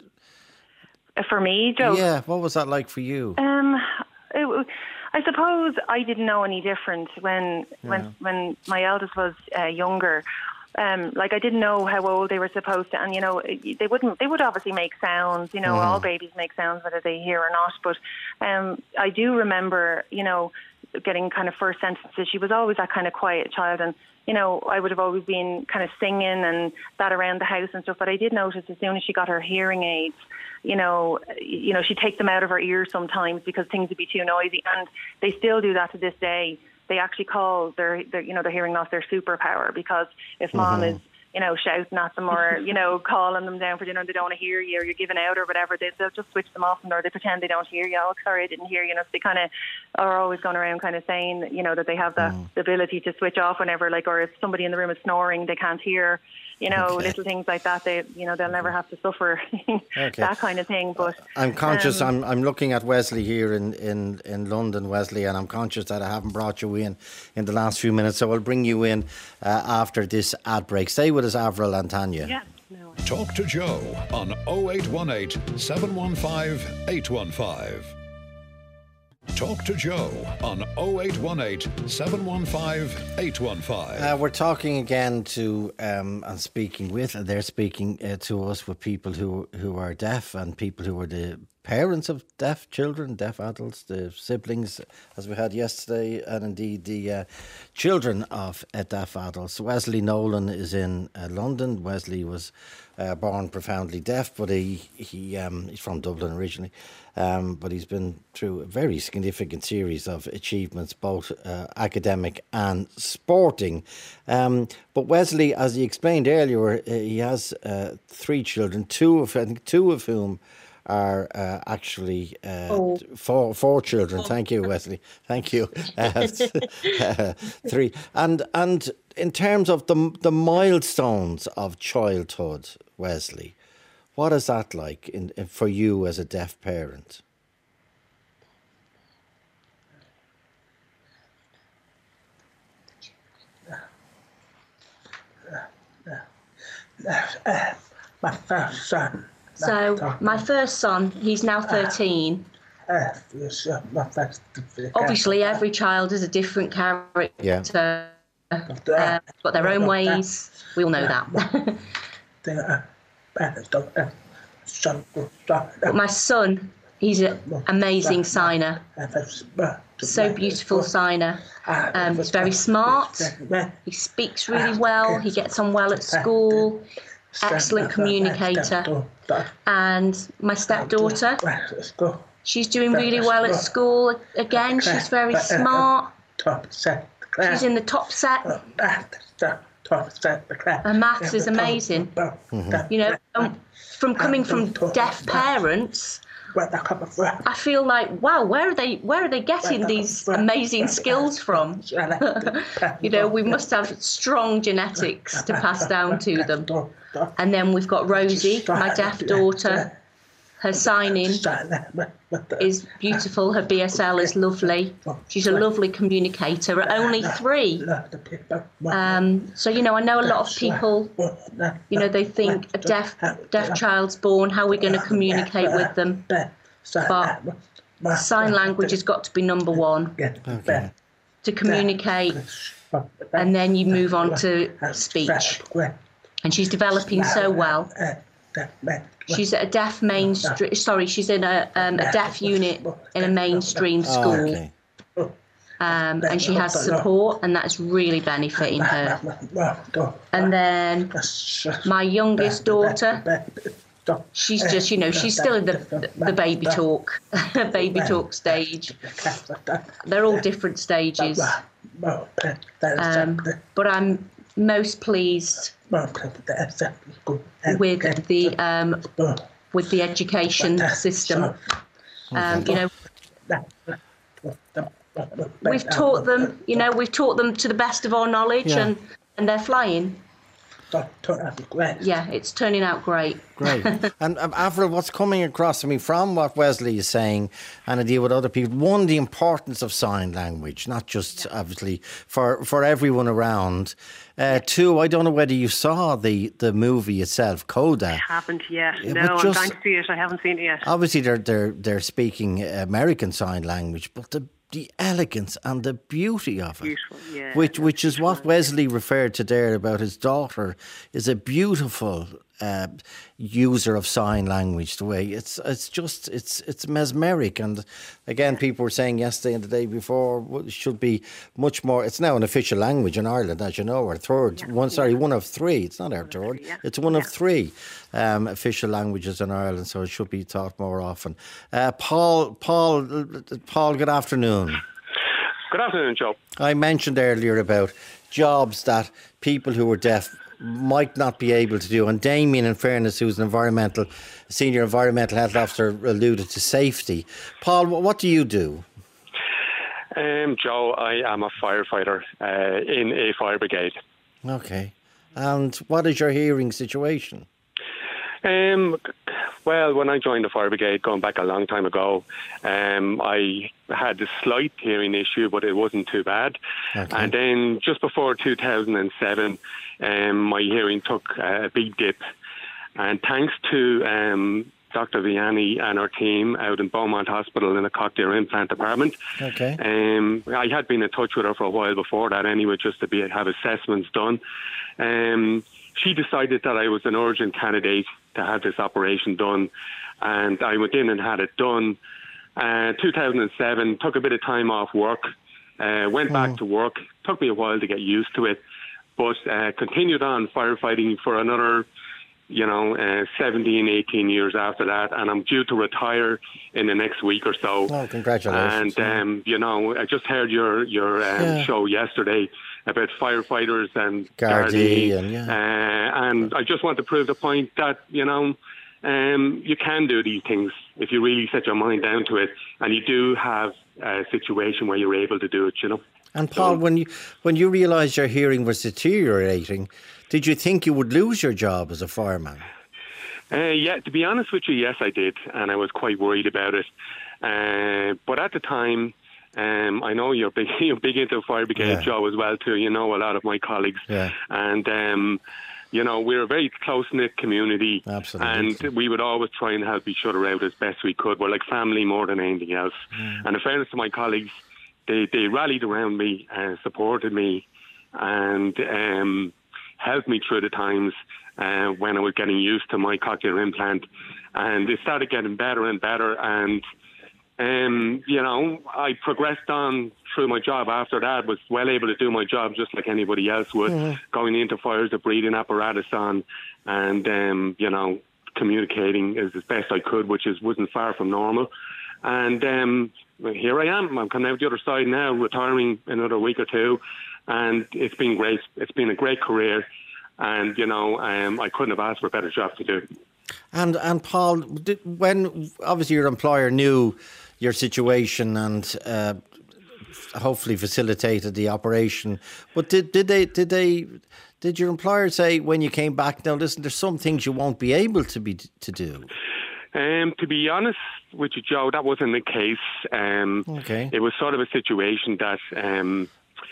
H: For me, Joe.
C: Yeah, what was that like for you?
H: Um, it, w- I suppose I didn't know any different when when when my eldest was uh, younger. Um, like I didn't know how old they were supposed to, and you know it- they wouldn't. They would obviously make sounds. You know, all babies make sounds whether they hear or not. But um, I do remember, you know, getting kind of first sentences. She was always that kind of quiet child, and you know, I would have always been kind of singing and that around the house and stuff. But I did notice as soon as she got her hearing aids, you know, you know, she'd take them out of her ears sometimes because things would be too noisy, and they still do that to this day. They actually call their, their you know, their hearing loss their superpower, because if mom is you know, shouting at them or, you know, calling them down for dinner and they don't want to hear you or you're giving out or whatever, they, they'll just switch them off and or they pretend they don't hear you. Oh, sorry, I didn't hear you. You know, so they kind of are always going around kind of saying, you know, that they have the, mm. the ability to switch off whenever, like, or if somebody in the room is snoring, they can't hear. You know, okay. little things like that. They, you know, they'll never have to suffer okay. that kind of thing. But
C: I'm conscious.
H: Um,
C: I'm I'm looking at Wesley here in, in, in London, Wesley, and I'm conscious that I haven't brought you in in the last few minutes. So I'll bring you in uh, after this ad break. Stay with us, Avril and Tanya.
H: Yeah. No.
B: Talk to Joe on oh eight one eight, seven one five, eight one five. Talk to Joe on oh eight one eight, seven one five, eight one five.
C: Uh, we're talking again to um, and speaking with, and they're speaking uh, to us with people who who are deaf and people who are the parents of deaf children, deaf adults, the siblings, as we had yesterday, and indeed the uh, children of uh, deaf adults. Wesley Nolan is in uh, London. Wesley was uh, born profoundly deaf, but he he um, he's from Dublin originally. Um, but he's been through a very significant series of achievements, both uh, academic and sporting. Um, but Wesley, as he explained earlier, uh, he has uh, three children, two of I think two of whom are uh, actually uh, oh. four four children. Thank you, Wesley. Thank you. Uh, uh, three and and in terms of the the milestones of childhood, Wesley, what is that like in, in, for you as a deaf parent?
F: My first son.
G: So, my first son, he's now thirteen. Obviously, every child is a different character.
C: Yeah.
G: Uh, got their own ways. We all know that. But my son, he's an amazing signer. So beautiful signer. Um, he's very smart. He speaks really well. He gets on well at school. Excellent communicator. And my stepdaughter, she's doing really well at school. Again, she's very smart. She's in the top set. Her maths is amazing. Mm-hmm. You know, um, from coming from deaf parents, I feel like, wow, where are they? Where are they getting these amazing skills from? You know, we must have strong genetics to pass down to them. And then we've got Rosie, my deaf daughter. Her signing is beautiful. Her B S L is lovely. She's a lovely communicator at only three. Um, so, you know, I know a lot of people, you know, they think a deaf deaf child's born, how are we going to communicate with them? But sign language has got to be number one
C: Okay.
G: to communicate, and then you move on to speech. And she's developing so well. She's at a deaf mainstream. Sorry, she's in a um, a deaf unit in a mainstream school,
C: Oh, okay.
G: um, and she has support, and that's really benefiting her. And then my youngest daughter, she's just, you know, she's still in the the baby talk, baby talk stage. They're all different stages, um, but I'm most pleased with the um, with the education system. Um, you know, we've taught them. You know, we've taught them to the best of our knowledge,
C: Yeah.
G: and and they're flying. Yeah, it's turning out great.
C: Great. And um, Avril, what's coming across to me from what Wesley is saying, and indeed with other people, one, the importance of sign language, not just obviously for, for everyone around. Uh, two, I don't know whether you saw the, the movie itself, Coda.
D: I haven't yet.
C: Yeah,
D: No,
C: but
D: I'm
C: just-
D: trying to see it. I haven't seen it yet.
C: Obviously, they're they're they're speaking American Sign Language, but the the elegance and the beauty of it,
D: Beautiful, yeah.
C: which which is what Wesley referred to there about his daughter, is a beautiful uh, user of sign language. The way it's it's just it's it's mesmeric. And again, people were saying yesterday and the day before, well, it should be much more. It's now an official language in Ireland, as you know, our third
D: Yeah.
C: one. Sorry, one of three. It's not our third.
D: three, yeah.
C: It's one of
D: Yeah.
C: three um, official languages in Ireland, so it should be taught more often. Uh, Paul, Paul, Paul. Good afternoon.
I: Good afternoon, Joe.
C: I mentioned earlier about jobs that people who were deaf might not be able to do. And Damien, in fairness, who's an environmental senior environmental health officer, alluded to safety. Paul, what do you do?
I: Um, Joe, I am a firefighter uh, in a fire brigade.
C: Okay. And what is your hearing situation?
I: Um, well, when I joined the fire brigade, going back a long time ago, um, I had a slight hearing issue, but it wasn't too bad. Okay. And then just before two thousand seven, um, my hearing took a big dip. And thanks to um, Doctor Vianney and our team out in Beaumont Hospital in the cochlear implant department.
C: Okay.
I: Um, I had been in touch with her for a while before that anyway, just to be have assessments done. Um, she decided that I was an urgent candidate to have this operation done, and I went in and had it done. Uh, two thousand seven, took a bit of time off work, uh, went mm. back to work. Took me a while to get used to it, but uh, continued on firefighting for another you know, uh, seventeen, eighteen years after that, and I'm due to retire in the next week or so.
C: Oh, congratulations.
I: And, um, you know, I just heard your, your um, yeah. show yesterday about firefighters and Gardaí,
C: and, yeah.
I: uh, and I just want to prove the point that, you know, um, you can do these things if you really set your mind down to it, and you do have a situation where you're able to do it, you know.
C: And Paul, so, when you when you realised your hearing was deteriorating, did you think you would lose your job as a fireman?
I: Uh, yeah, to be honest with you, yes, I did, and I was quite worried about it. Uh, but at the time, um, I know you're big, you're big into the fire brigade, yeah. Joe, as well too. You know a lot of my colleagues,
C: yeah.
I: and um, you know we're a very close knit community,
C: absolutely,
I: and we would always try and help each other out as best we could. We're like family more than anything else.
C: Yeah.
I: And in fairness to my colleagues, they they rallied around me and supported me, and um, helped me through the times uh, when I was getting used to my cochlear implant, and it started getting better and better. And um, you know, I progressed on through my job after that. Was well able to do my job just like anybody else would,
C: mm.
I: going into fires, the breathing apparatus on, and um, you know, communicating as, as best I could, which is wasn't far from normal. And um, here I am. I'm coming out the other side now, retiring in another week or two. And it's been great. It's been a great career. And, you know, um, I couldn't have asked for a better job to do.
C: And, and Paul, did, when obviously your employer knew your situation and uh, hopefully facilitated the operation, but did, did they, did they, did your employer say when you came back, now listen, there's some things you won't be able to be to do?
I: Um, to be honest with you, Joe, that wasn't the case. Um,
C: okay.
I: It was sort of a situation that um,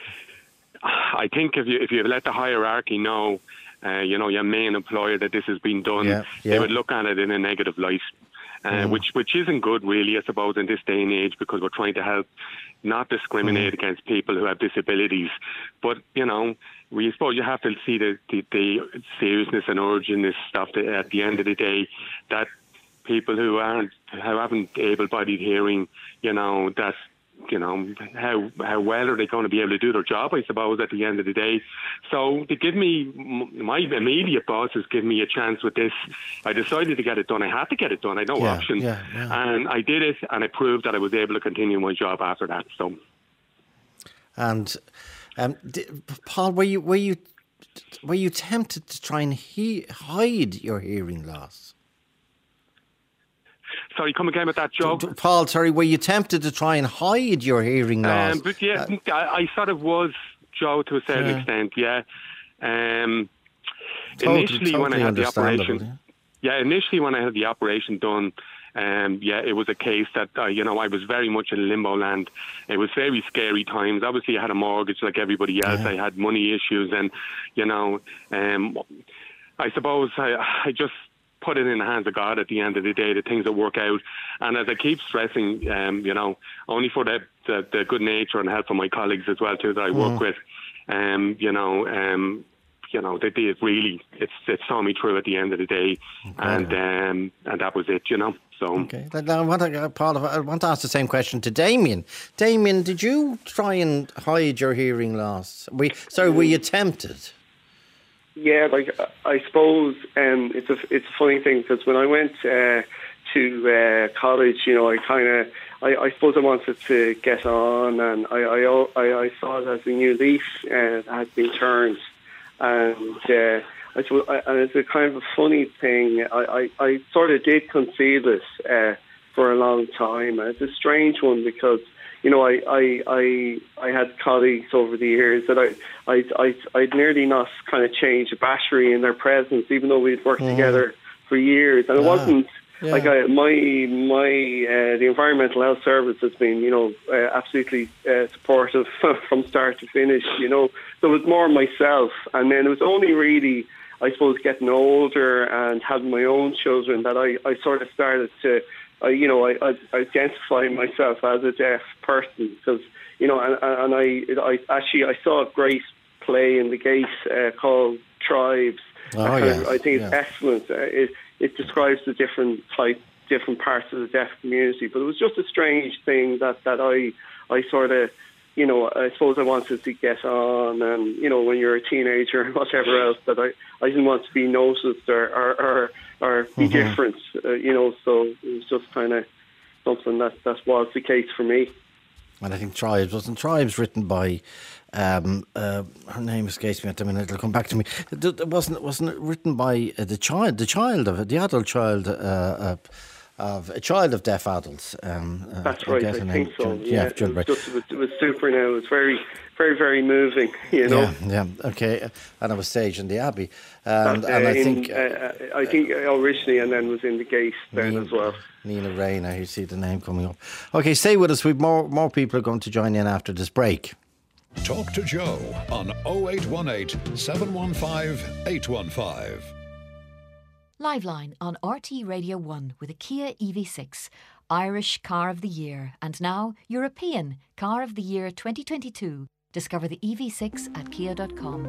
I: I think if you if you let the hierarchy know, uh, you know, your main employer that this has been done,
C: yeah, yeah.
I: they would look at it in a negative light, uh, mm. which which isn't good, really, I suppose, in this day and age, because we're trying to help not discriminate mm. against people who have disabilities. But, you know, we suppose you have to see the, the, the seriousness and urgent stuff to, at the end of the day, that people who aren't, who haven't able-bodied hearing, you know, that, you know, how how well are they going to be able to do their job, I suppose, at the end of the day. So to give me, my immediate bosses give me a chance with this, I decided to get it done. I had to get it done. I had no
C: yeah,
I: option.
C: Yeah, yeah.
I: And I did it, and I proved that I was able to continue my job after that. So,
C: And um, did, Paul, were you, were, you, were you tempted to try and he, hide your hearing loss?
I: Sorry, come again with that, Joe.
C: Paul, sorry, were you tempted to try and hide your hearing loss?
I: Um, but yeah,
C: uh,
I: I, I sort of was, Joe, to a certain
C: yeah.
I: extent, yeah. Um,
C: totally,
I: initially,
C: totally
I: when I had the operation,
C: yeah.
I: yeah, initially when I had the operation done, um, yeah, it was a case that, uh, you know, I was very much in limbo land. It was very scary times. Obviously, I had a mortgage like everybody else.
C: Yeah.
I: I had money issues, and, you know, um, I suppose I, I just put it in the hands of God at the end of the day, the things that work out. And as I keep stressing, um, you know, only for the, the, the good nature and help of my colleagues as well, too, that I work mm. with, um, you know, um, you know, they did really, it's, it saw me through at the end of the day. Okay. And um, and that was it, you know. So.
C: Okay. Now, I want to, Paul, I want to ask the same question to Damien. Damien, did you try and hide your hearing loss? We, sorry, were you tempted?
E: Yeah, like I suppose um, it's a it's a funny thing, because when I went uh, to uh, college, you know, I kind of I, I suppose I wanted to get on, and I I, I, I saw it as a new leaf uh, had been turned, and uh, I suppose, I, and it's a kind of a funny thing. I, I, I sort of did conceal it uh, for a long time. And it's a strange one because, you know, I, I, I, I had colleagues over the years that I, I, I, I'd nearly not kind of changed a battery in their presence, even though we'd worked mm. together for years. And it ah. wasn't, Yeah. Like I, my my uh, the Environmental Health Service has been, you know, uh, absolutely uh, supportive from start to finish. You know, so it was more myself, and then it was only really, I suppose, getting older and having my own children that I, I sort of started to, I, you know, I, I identify myself as a deaf person because, you know, and, and I I actually I saw a great play in the Gate uh, called Tribes.
C: Oh
E: I,
C: yeah,
E: I think it's
C: yeah.
E: excellent. Uh, it, It describes the different type, different parts of the deaf community. But it was just a strange thing that, that I I sort of, you know, I suppose I wanted to get on, and you know, when you're a teenager and whatever else, that I, I didn't want to be noticed or or or, or be mm-hmm. different, uh, you know. So it was just kind of something that that was the case for me.
C: And I think Tribes wasn't Tribes written by. Um, uh, her name escapes me at the minute. It'll come back to me. It wasn't wasn't it written by uh, the child, the child of it, the adult child uh, uh, of a child of deaf adults. Um, uh,
E: That's right. I think so.
C: John,
E: yeah,
C: yeah,
E: it was, just, it, was, it was super. Now it was very, very, very moving. You know.
C: Yeah. Yeah. Okay. And it was staged in the Abbey, and,
E: uh,
C: and I
E: in,
C: think
E: uh, I think originally, and then was in the Gate then
C: Neil,
E: as well.
C: Neil Rayner. You see the name coming up. Okay, stay with us. We've more more people are going to join in after this break.
B: Talk to Joe on oh eight one eight, seven one five, eight one five.
A: Liveline on R T Radio one with a Kia E V six, Irish Car of the Year, and now European Car of the Year twenty twenty-two. Discover the E V six at kia dot com.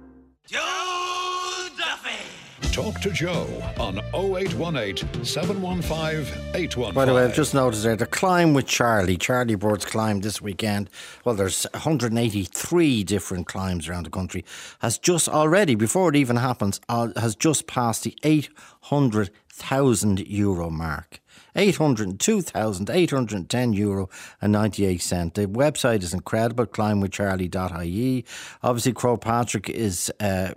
B: Joe Duffy! Talk to Joe on oh eight one eight, seven one five, eight one five.
C: By the way, I've just noticed there, the Climb with Charlie, Charlie Bird's Climb this weekend. Well, there's one hundred eighty-three different climbs around the country. Has just already, before it even happens, uh, has just passed the eight hundred thousand euro mark. eight hundred two thousand eight hundred ten euro and ninety-eight cents. The website is incredible, climb with charlie dot I E. Obviously, Croagh Patrick is uh,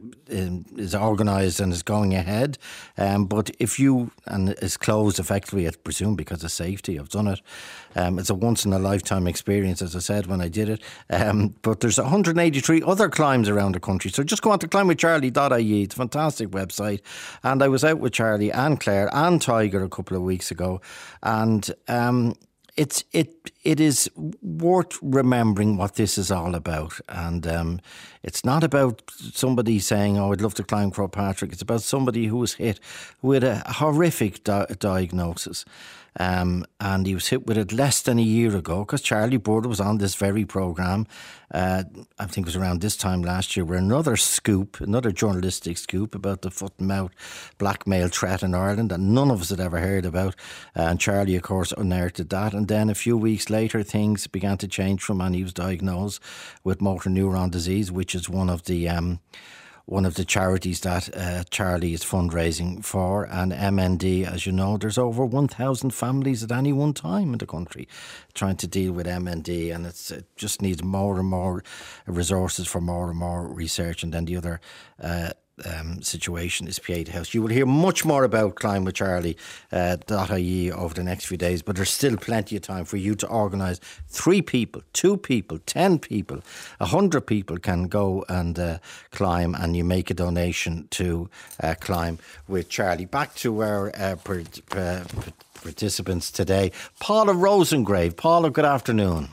C: is organised and is going ahead. Um, but if you, and it's closed effectively, I presume, because of safety, I've done it. Um, it's a once-in-a-lifetime experience, as I said when I did it. Um, but there's one hundred eighty-three other climbs around the country. So just go on to climb with charlie dot I E. It's a fantastic website. And I was out with Charlie and Claire and Tiger a couple of weeks ago. And um, it's it it is worth remembering what this is all about. And um, it's not about somebody saying, oh, I'd love to climb Croagh Patrick. It's about somebody who was hit with a horrific di- diagnosis. Um, and he was hit with it less than a year ago, because Charlie Bird was on this very programme, uh, I think it was around this time last year, where another scoop, another journalistic scoop about the foot and mouth blackmail threat in Ireland that none of us had ever heard about. Uh, and Charlie, of course, unearthed that. And then a few weeks later, things began to change for him, and he was diagnosed with motor neuron disease, which is one of the... Um, one of the charities that uh, Charlie is fundraising for. And M N D, as you know, there's over one thousand families at any one time in the country trying to deal with M N D, and it's, it just needs more and more resources for more and more research. And then the other uh, um, situation is Pieta House. You will hear much more about Climb with Charlie uh, .ie over the next few days, but there's still plenty of time for you to organise. Three people, two people, ten people, a hundred people can go and uh, climb, and you make a donation to uh, Climb with Charlie. Back to our uh, per, uh, participants today. Paula Rosengrave. Paula, good afternoon.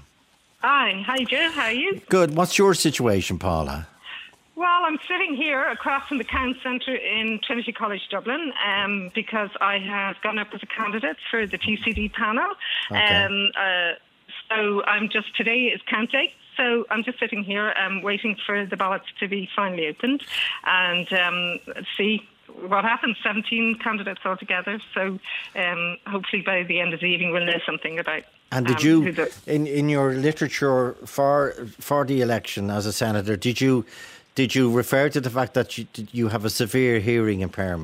J: Hi, hi Joe, how are you?
C: Good. What's your situation, Paula?
J: Well, I'm sitting here across from the County Centre in Trinity College Dublin um, because I have gone up as a candidate for the T C D panel.
C: Okay.
J: Um, uh, so I'm just, today is count day. So I'm just sitting here um, waiting for the ballots to be finally opened and um, see what happens. seventeen candidates altogether. So um, hopefully by the end of the evening we'll know something about.
C: And did
J: um,
C: you,
J: the,
C: in, in your literature for for the election as a senator, did you did you refer to the fact that you, you have a severe hearing impairment?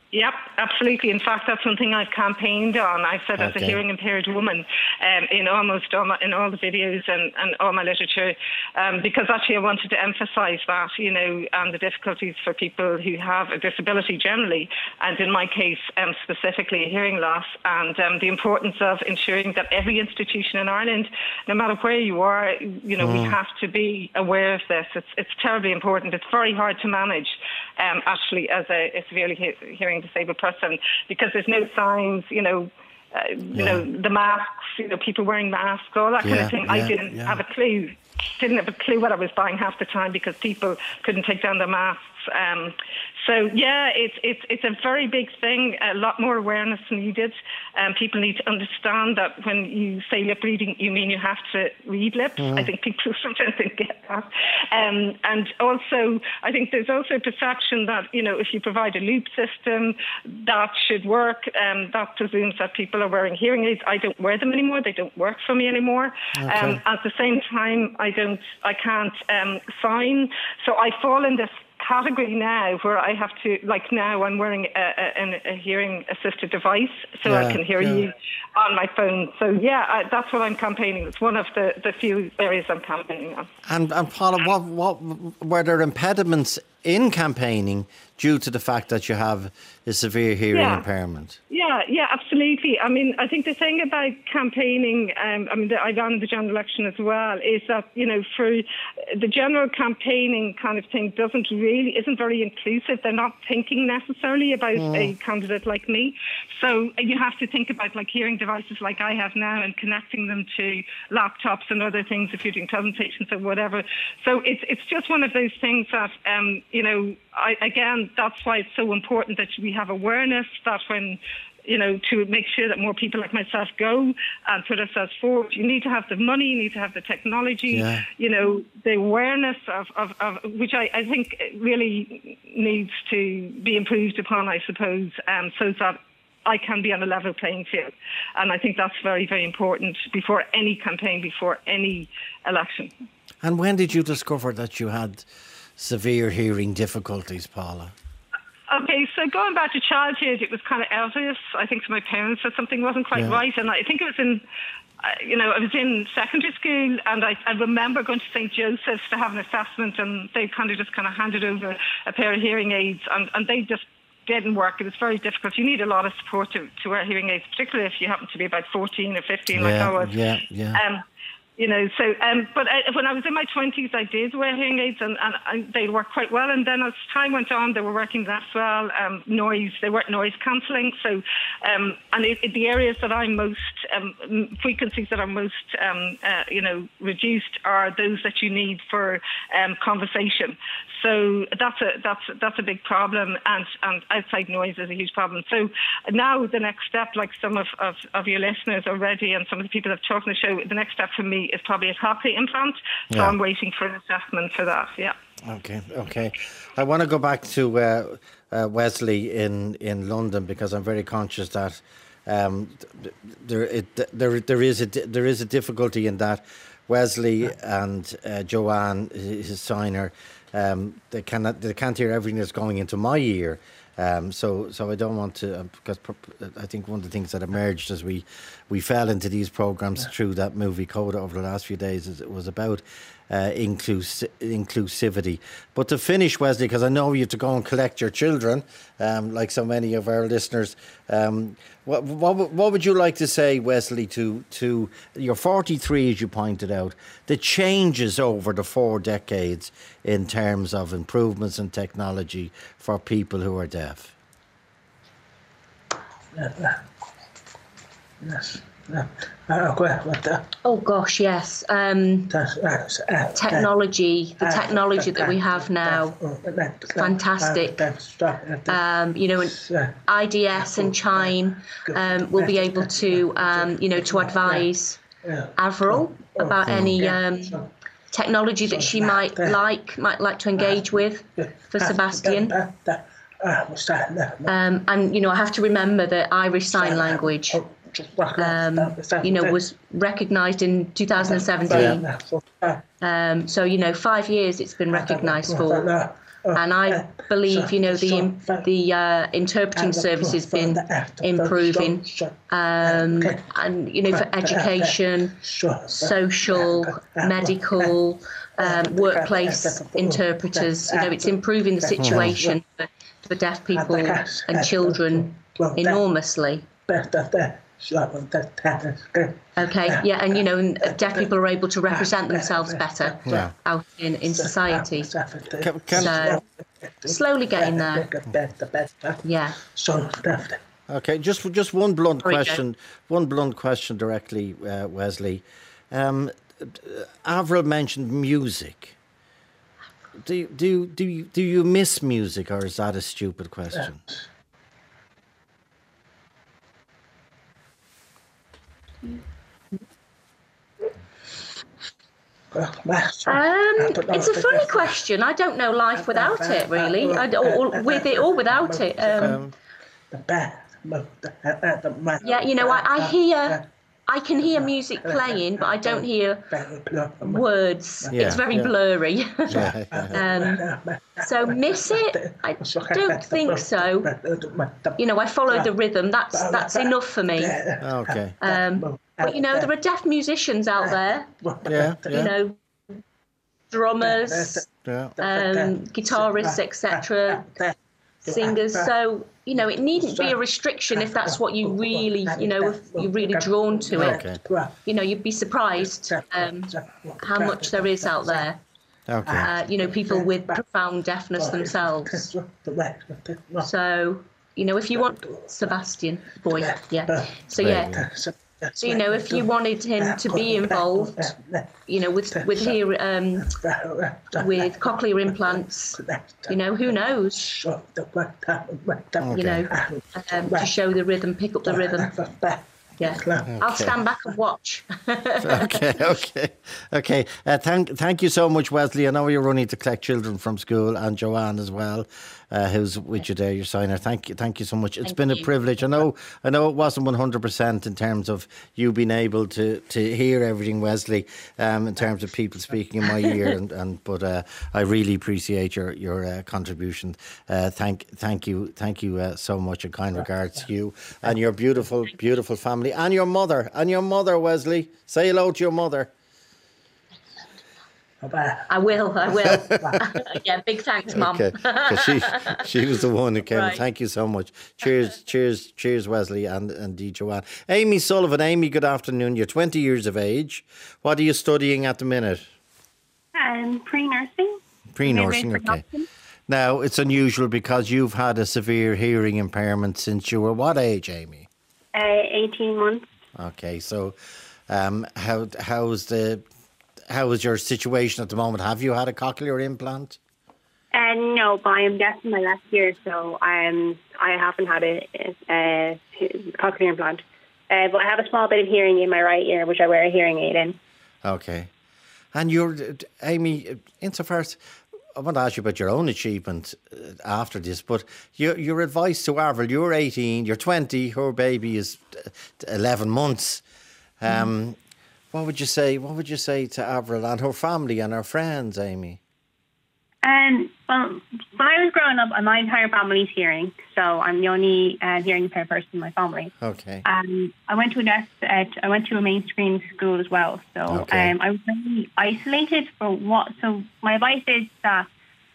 J: Yep, absolutely. In fact, that's one thing I've campaigned on. I've said okay. as a hearing impaired woman um, in almost all my, in all the videos and, and all my literature, um, because actually I wanted to emphasise that, you know, and the difficulties for people who have a disability generally, and in my case um, specifically hearing loss, and um, the importance of ensuring that every institution in Ireland, no matter where you are, you know, mm. we have to be aware of this. It's, it's terribly important. It's very hard to manage, um, actually, as a, a severely he- hearing disabled person, because there's no signs, you know, uh, you yeah. know, the masks, you know, people wearing masks, all that kind yeah, of thing. Yeah, I didn't yeah. have a clue, didn't have a clue what I was buying half the time because people couldn't take down their masks. Um, so yeah, it's it's it's a very big thing. A lot more awareness needed. Um, people need to understand that when you say lip reading, you mean you have to read lips. Mm. I think people sometimes don't get that. Um, and also, I think there's also a perception that, you know, if you provide a loop system, that should work. Um, that presumes that people are wearing hearing aids. I don't wear them anymore. They don't work for me anymore. Okay. Um, at the same time, I don't, I can't um, sign. So I fall in this category now where I have to, like now I'm wearing a, a, a hearing assisted device so yeah, I can hear yeah. you on my phone. So yeah, I, that's what I'm campaigning. It's one of the, the few areas I'm campaigning on.
C: And, and Paula, what, what were there impediments in campaigning due to the fact that you have a severe hearing
J: yeah.
C: impairment?
J: Yeah, yeah, absolutely. I mean, I think the thing about campaigning, um, I mean, the, I ran the general election as well, is that, you know, for the general campaigning kind of thing doesn't really, isn't very inclusive. They're not thinking necessarily about mm. a candidate like me. So you have to think about like hearing devices like I have now and connecting them to laptops and other things if you're doing presentations or whatever. So it's it's just one of those things that, um, you know, I, again, that's why it's so important that we have awareness that when, you know, to make sure that more people like myself go and put ourselves forward, you need to have the money, you need to have the technology, yeah. you know, the awareness of, of, of which I, I think really needs to be improved upon, I suppose, um, so that I can be on a level playing field. And I think that's very, very important before any campaign, before any election.
C: And when did you discover that you had severe hearing difficulties, Paula?
J: Okay, so going back to childhood, it was kind of obvious. I think to my parents that something wasn't quite yeah. right. And I think it was in, uh, you know, I was in secondary school and I, I remember going to Saint Joseph's to have an assessment and they kind of just kind of handed over a pair of hearing aids and, and they just didn't work. It was very difficult. You need a lot of support to, to wear hearing aids, particularly if you happen to be about fourteen or fifteen
C: yeah,
J: like I was.
C: Yeah, yeah.
J: Um, You know, so, um, but I, when I was in my twenties, I did wear hearing aids and, and, and they worked quite well. And then as time went on, they were working less well. Um, noise, they weren't noise cancelling. So, um, and it, it, the areas that I'm most, um, frequencies that are most, um, uh, you know, reduced are those that you need for um, conversation. So that's a that's that's a big problem, and, and outside noise is a huge problem. So now the next step, like some of, of, of your listeners already, and some of the people that have talked on the show, the next step for me is probably a cochlear implant. So yeah. I'm waiting for an assessment for that. Yeah.
C: Okay. Okay. I want to go back to uh, uh, Wesley in, in London because I'm very conscious that um, there it, there there is a there is a difficulty in that Wesley and uh, Joanne, his signer, um, they cannot they can't hear everything that's going into my ear. Um, so, so I don't want to, uh, because I think one of the things that emerged as we, we fell into these programs yeah. through that movie Coda over the last few days is it was about uh, inclus- inclusivity. But to finish, Wesley, because I know you have to go and collect your children, um, like so many of our listeners. Um, what, what what would you like to say, Wesley, to to you're forty-three, as you pointed out, the changes over the four decades in terms of improvements in technology for people who are deaf?
F: Yes.
G: Oh gosh, yes. Um, technology, the technology that we have now, fantastic. Um, you know, I D S and Chime um, will be able to, um, you know, to advise Avril about any um, technology that she might like, might like to engage with for Sebastian. Um, and you know, I have to remember that Irish Sign Language. Um, you know, was recognised in two thousand seventeen. Um, so, you know, five years it's been recognised for. and I believe, you know, the the uh, interpreting service has been improving, um, and you know, for education, social, medical, um, workplace interpreters, you know, it's improving the situation for, for deaf people and children enormously. Okay, yeah, and you know, deaf people are able to represent themselves better
C: yeah.
G: out in, in society.
C: Can, can,
G: so, slowly getting there. Yeah.
C: Okay, just just one blunt
G: Sorry,
C: question.
G: Joe.
C: One blunt question directly, uh, Wesley. Um, Avril mentioned music. Do do do you, do you miss music, or is that a stupid question?
G: Um, it's a funny question. I don't know life without it, really. I, or, or with it or without it. Um, yeah, you know, I, I hear, I can hear music playing, but I don't hear words.
C: Yeah,
G: it's very
C: yeah.
G: blurry.
C: Yeah, yeah.
G: um, so miss it? I don't think so. You know, I follow the rhythm. That's that's enough for me.
C: Okay.
G: Um, but you know, there are deaf musicians out there.
C: Yeah, yeah.
G: You know, drummers,
C: Yeah.
G: um, guitarists, et cetera, singers. So you know, it needn't be a restriction if that's what you really, you know, if you're really drawn to it.
C: Okay.
G: You know, you'd be surprised um, how much there is out there.
C: Okay.
G: Uh, you know, people with profound deafness themselves. So, you know, if you want Sebastian, boy, yeah. So yeah. So you know, if you wanted him to be involved, you know, with with hear um, with cochlear implants, you know, who knows? You know, um, to show the rhythm, pick up the rhythm. Yeah, okay. I'll stand back and watch.
C: okay, okay, okay. Uh, thank, thank you so much, Wesley. I know you're running to collect children from school, and Joanne as well, uh, who's with you there, your signer. Thank you, thank you so much. It's
G: Thank
C: been
G: you.
C: a privilege. I know, I know it wasn't one hundred percent in terms of you being able to, to hear everything, Wesley, um, in terms of people speaking in my ear, and, and but uh, I really appreciate your your uh, contribution. Uh, thank, thank you, thank you uh, so much. And kind regards to you and your beautiful, beautiful family. And your mother, and your mother, Wesley. Say hello to your mother.
G: I will, I will. Yeah, big thanks, Mum.
C: Okay, 'cause she, she was the one who came.
G: Right.
C: Thank you so much. Cheers, cheers, cheers, Wesley and, and Dee Joanne. Amy Sullivan. Amy, good afternoon. You're twenty years of age. What are you studying at the minute?
K: Um, pre-nursing.
C: Pre-nursing,
K: Midway
C: okay.
K: production.
C: Now, it's unusual because you've had a severe hearing impairment since you were what age, Amy?
K: Uh, eighteen months.
C: Okay, so um, how how's the how is your situation at the moment? Have you had a cochlear implant?
K: Uh, no, but I am deaf in my left ear, so um, I haven't had a, a, a cochlear implant. Uh, but I have a small bit of hearing in my right ear, which I wear a hearing aid in.
C: Okay, and you're Amy. Insofar as I want to ask you about your own achievement after this, but your your advice to Avril, you're eighteen, you're twenty, her baby is eleven months. Um, mm. What would you say? What would you say to Avril and her family and her friends, Amy?
K: Um, well, when I was growing up, my entire family's hearing, so I'm the only uh, hearing impaired person in my family.
C: Okay.
K: Um, I went to a deaf, uh, I went to a mainstream school as well, so
C: okay.
K: um, I was very isolated for what. So my advice is that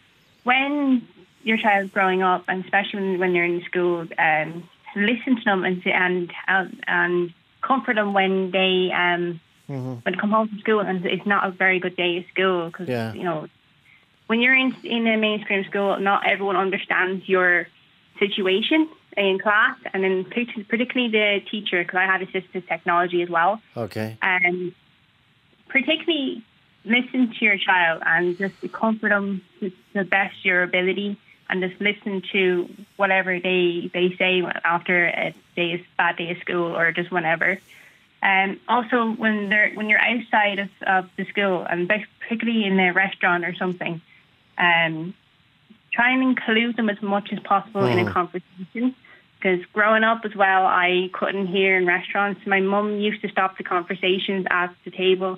K: when your child's growing up, and especially when they're in school, um, listen to them and and and, and comfort them when they um mm-hmm. when they come home from school and it's not a very good day at school because
C: yeah.
K: you know. When you're in in a mainstream school, not everyone understands your situation in class, and then particularly the teacher, because I had assistive technology as well.
C: Okay.
K: And particularly listen to your child and just comfort them to the best of your ability, and just listen to whatever they they say after a day's bad day of school or just whenever. And um, also when they're when you're outside of, of the school, and particularly in a restaurant or something. Um, try and include them as much as possible mm. in a conversation. Because growing up as well, I couldn't hear in restaurants. My mum used to stop the conversations at the table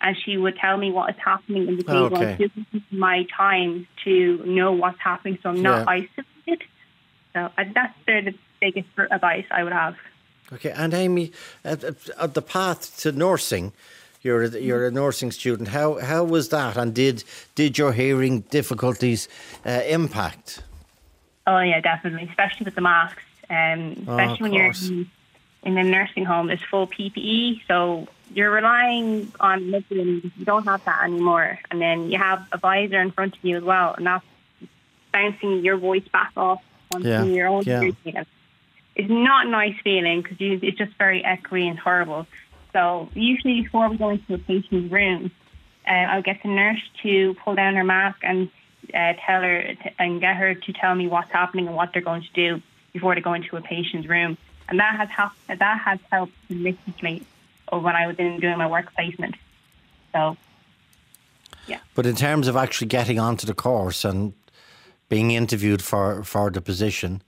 K: and she would tell me what is happening in the day.
C: Okay.
K: Well, this is my time to know what's happening, so I'm not
C: Yeah.
K: isolated. So uh, that's the, the biggest advice I would have.
C: Okay, and Amy, at, at, at the path to nursing, you're a, you're a nursing student. How how was that, and did did your hearing difficulties uh, impact?
K: Oh yeah, definitely, especially with the masks. Um,
C: Oh,
K: especially
C: of
K: when you're
C: course.
K: in, in a nursing home, there's full P P E, so you're relying on listening. You don't have that anymore, and then you have a visor in front of you as well, and that's bouncing your voice back off onto
C: Yeah,
K: your own
C: yeah.
K: ear. It's not a nice feeling because it's just very echoey and horrible. So usually before we go into a patient's room, uh, I'll get the nurse to pull down her mask and uh, tell her to, and get her to tell me what's happening and what they're going to do before they go into a patient's room. And that has helped. That has helped significantly when I was in doing my work placement. So, yeah.
C: But in terms of actually getting onto the course and being interviewed for, for the position,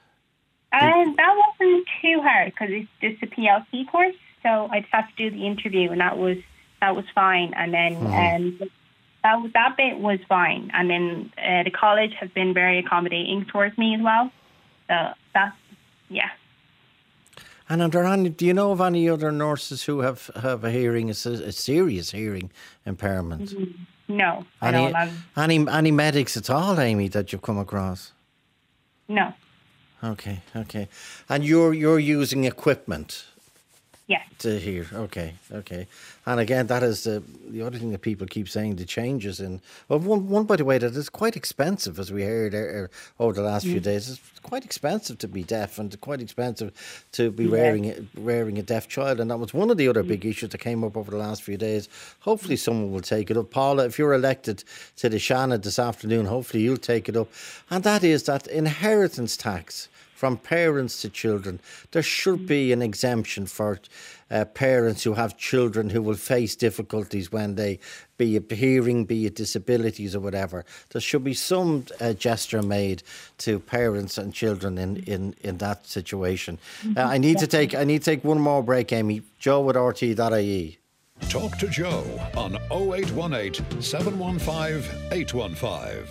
K: And that wasn't too hard because it's just a P L C course, so I just had to do the interview, and that was that was fine. And then
C: Mhm.
K: um, that was, that bit was fine. And then uh, the college has been very accommodating towards me as well. So that's yeah.
C: and are there any, do you know of any other nurses who have, have a hearing, a, se- a serious hearing impairment?
K: Mhm. No, I
C: Any,
K: don't. Um,
C: any any medics at all, Amy, that you've come across?
K: no.
C: Okay, okay. And you're you're using equipment
K: Yes.
C: to hear. Okay, okay. And again, that is the the other thing that people keep saying, the changes in. Well, one, one by the way, that is quite expensive, as we heard uh, over the last few
K: Mm.
C: days. It's quite expensive to be deaf, and quite expensive to be
K: Yeah.
C: rearing a, rearing a deaf child. And that was one of the other big issues that came up over the last few days. Hopefully, someone will take it up. Paula, if you're elected to the Shannon this afternoon, hopefully you'll take it up. And that is that inheritance tax from parents to children. There should be an exemption for uh, parents who have children who will face difficulties when they, be it hearing, be it disabilities or whatever. There should be some uh, gesture made to parents and children in, in, in that situation. Uh, I need to take I need to take one more break, Amy. Joe at R T dot I E.
B: Talk to Joe on oh eight one eight, seven one five, eight one five.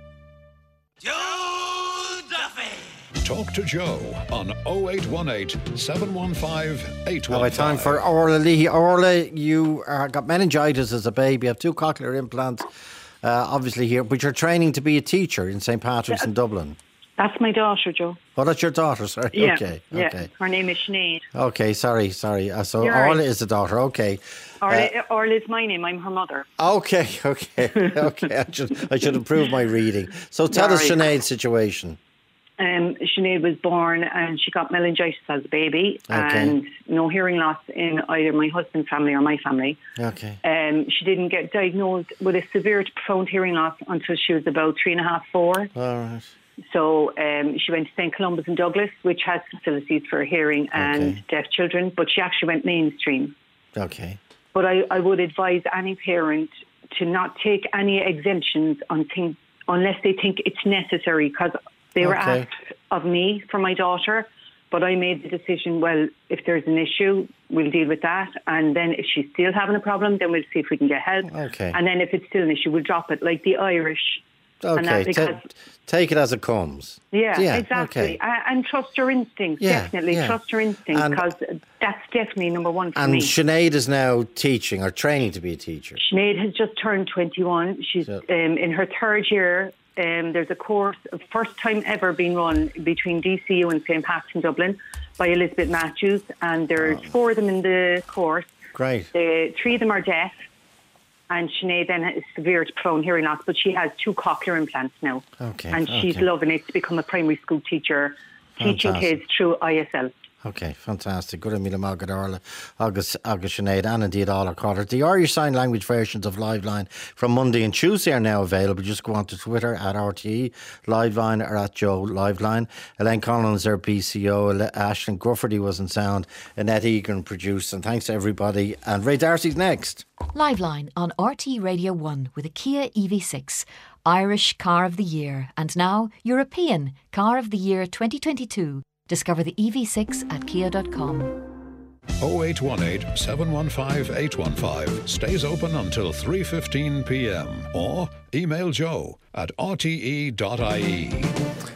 L: Joe Duffy!
B: Talk to Joe on oh eight one eight, seven one five, eight one five.
C: Now, time for Orla Lee. Orla, you uh, got meningitis as a baby, you have two cochlear implants, uh, obviously here, but you're training to be a teacher in Saint Patrick's in Dublin.
M: That's my daughter, Joe.
C: Oh, that's your daughter, sorry.
M: Yeah,
C: Okay,
M: yeah.
C: okay.
M: Her name is Sinead.
C: Okay, sorry, sorry. Uh, so
M: You're
C: Orla
M: right.
C: is the daughter, okay.
M: Orla,
C: Uh,
M: Orla is my name. I'm her mother.
C: okay, okay, okay. I should, I should improve my reading. So tell us
M: Sorry.
C: Sinead's situation.
M: Um, Sinead was born and she got meningitis as a baby
C: Okay.
M: and no hearing loss in either my husband's family or my family.
C: Okay.
M: Um, she didn't get diagnosed with a severe to profound hearing loss until she was about three and a half, four.
C: All right.
M: So um, she went to Saint Columba's in Douglas, which has facilities for hearing and
C: Okay.
M: deaf children, but she actually went mainstream.
C: Okay.
M: But I, I would advise any parent to not take any exemptions on things unless they think it's necessary, because they were
C: Okay.
M: asked of me for my daughter, but I made the decision, well, if there's an issue, we'll deal with that. And then if she's still having a problem, then we'll see if we can get help.
C: Okay.
M: And then if it's still an issue, we'll drop it, like the Irish. And that
C: Okay,
M: because,
C: ta- take it as it comes.
M: yeah,
C: Yeah,
M: exactly.
C: okay.
M: A- And trust your instincts,
C: Yeah,
M: definitely.
C: yeah.
M: Trust your instincts,
C: And-
M: because that's definitely number one for
C: And
M: me.
C: Sinead is now teaching or training to be a teacher.
M: Sinead has just turned twenty-one. She's um, in her third year. Um, there's a course, first time ever being run between D C U and Saint Patrick's in Dublin by Elizabeth Matthews, and there's four of them in the course.
C: Great.
M: The three of them are deaf, and Sinead then has severe to prone hearing loss, but she has two cochlear implants now.
C: Okay.
M: And she's
C: okay.
M: loving it to become a primary school teacher, teaching
C: Fantastic.
M: kids through I S L.
C: Okay, fantastic. Good Emila Margaret Orla, August, August Sinead, and indeed all our callers. The Irish Sign Language versions of Liveline from Monday and Tuesday are now available. Just go on to Twitter at R T E, Liveline, or at Joe Liveline. Elaine Collins, our B C O, Aisling Grufferty was in sound, Annette Egan produced, and thanks to everybody. And Ray Darcy's next.
A: Liveline on R T Radio one with a Kia E V six, Irish Car of the Year, and now European Car of the Year twenty twenty-two. Discover the E V six at kia dot com.
B: oh eight one eight, seven one five, eight one five stays open until three fifteen p m or email joe at r t e dot i e.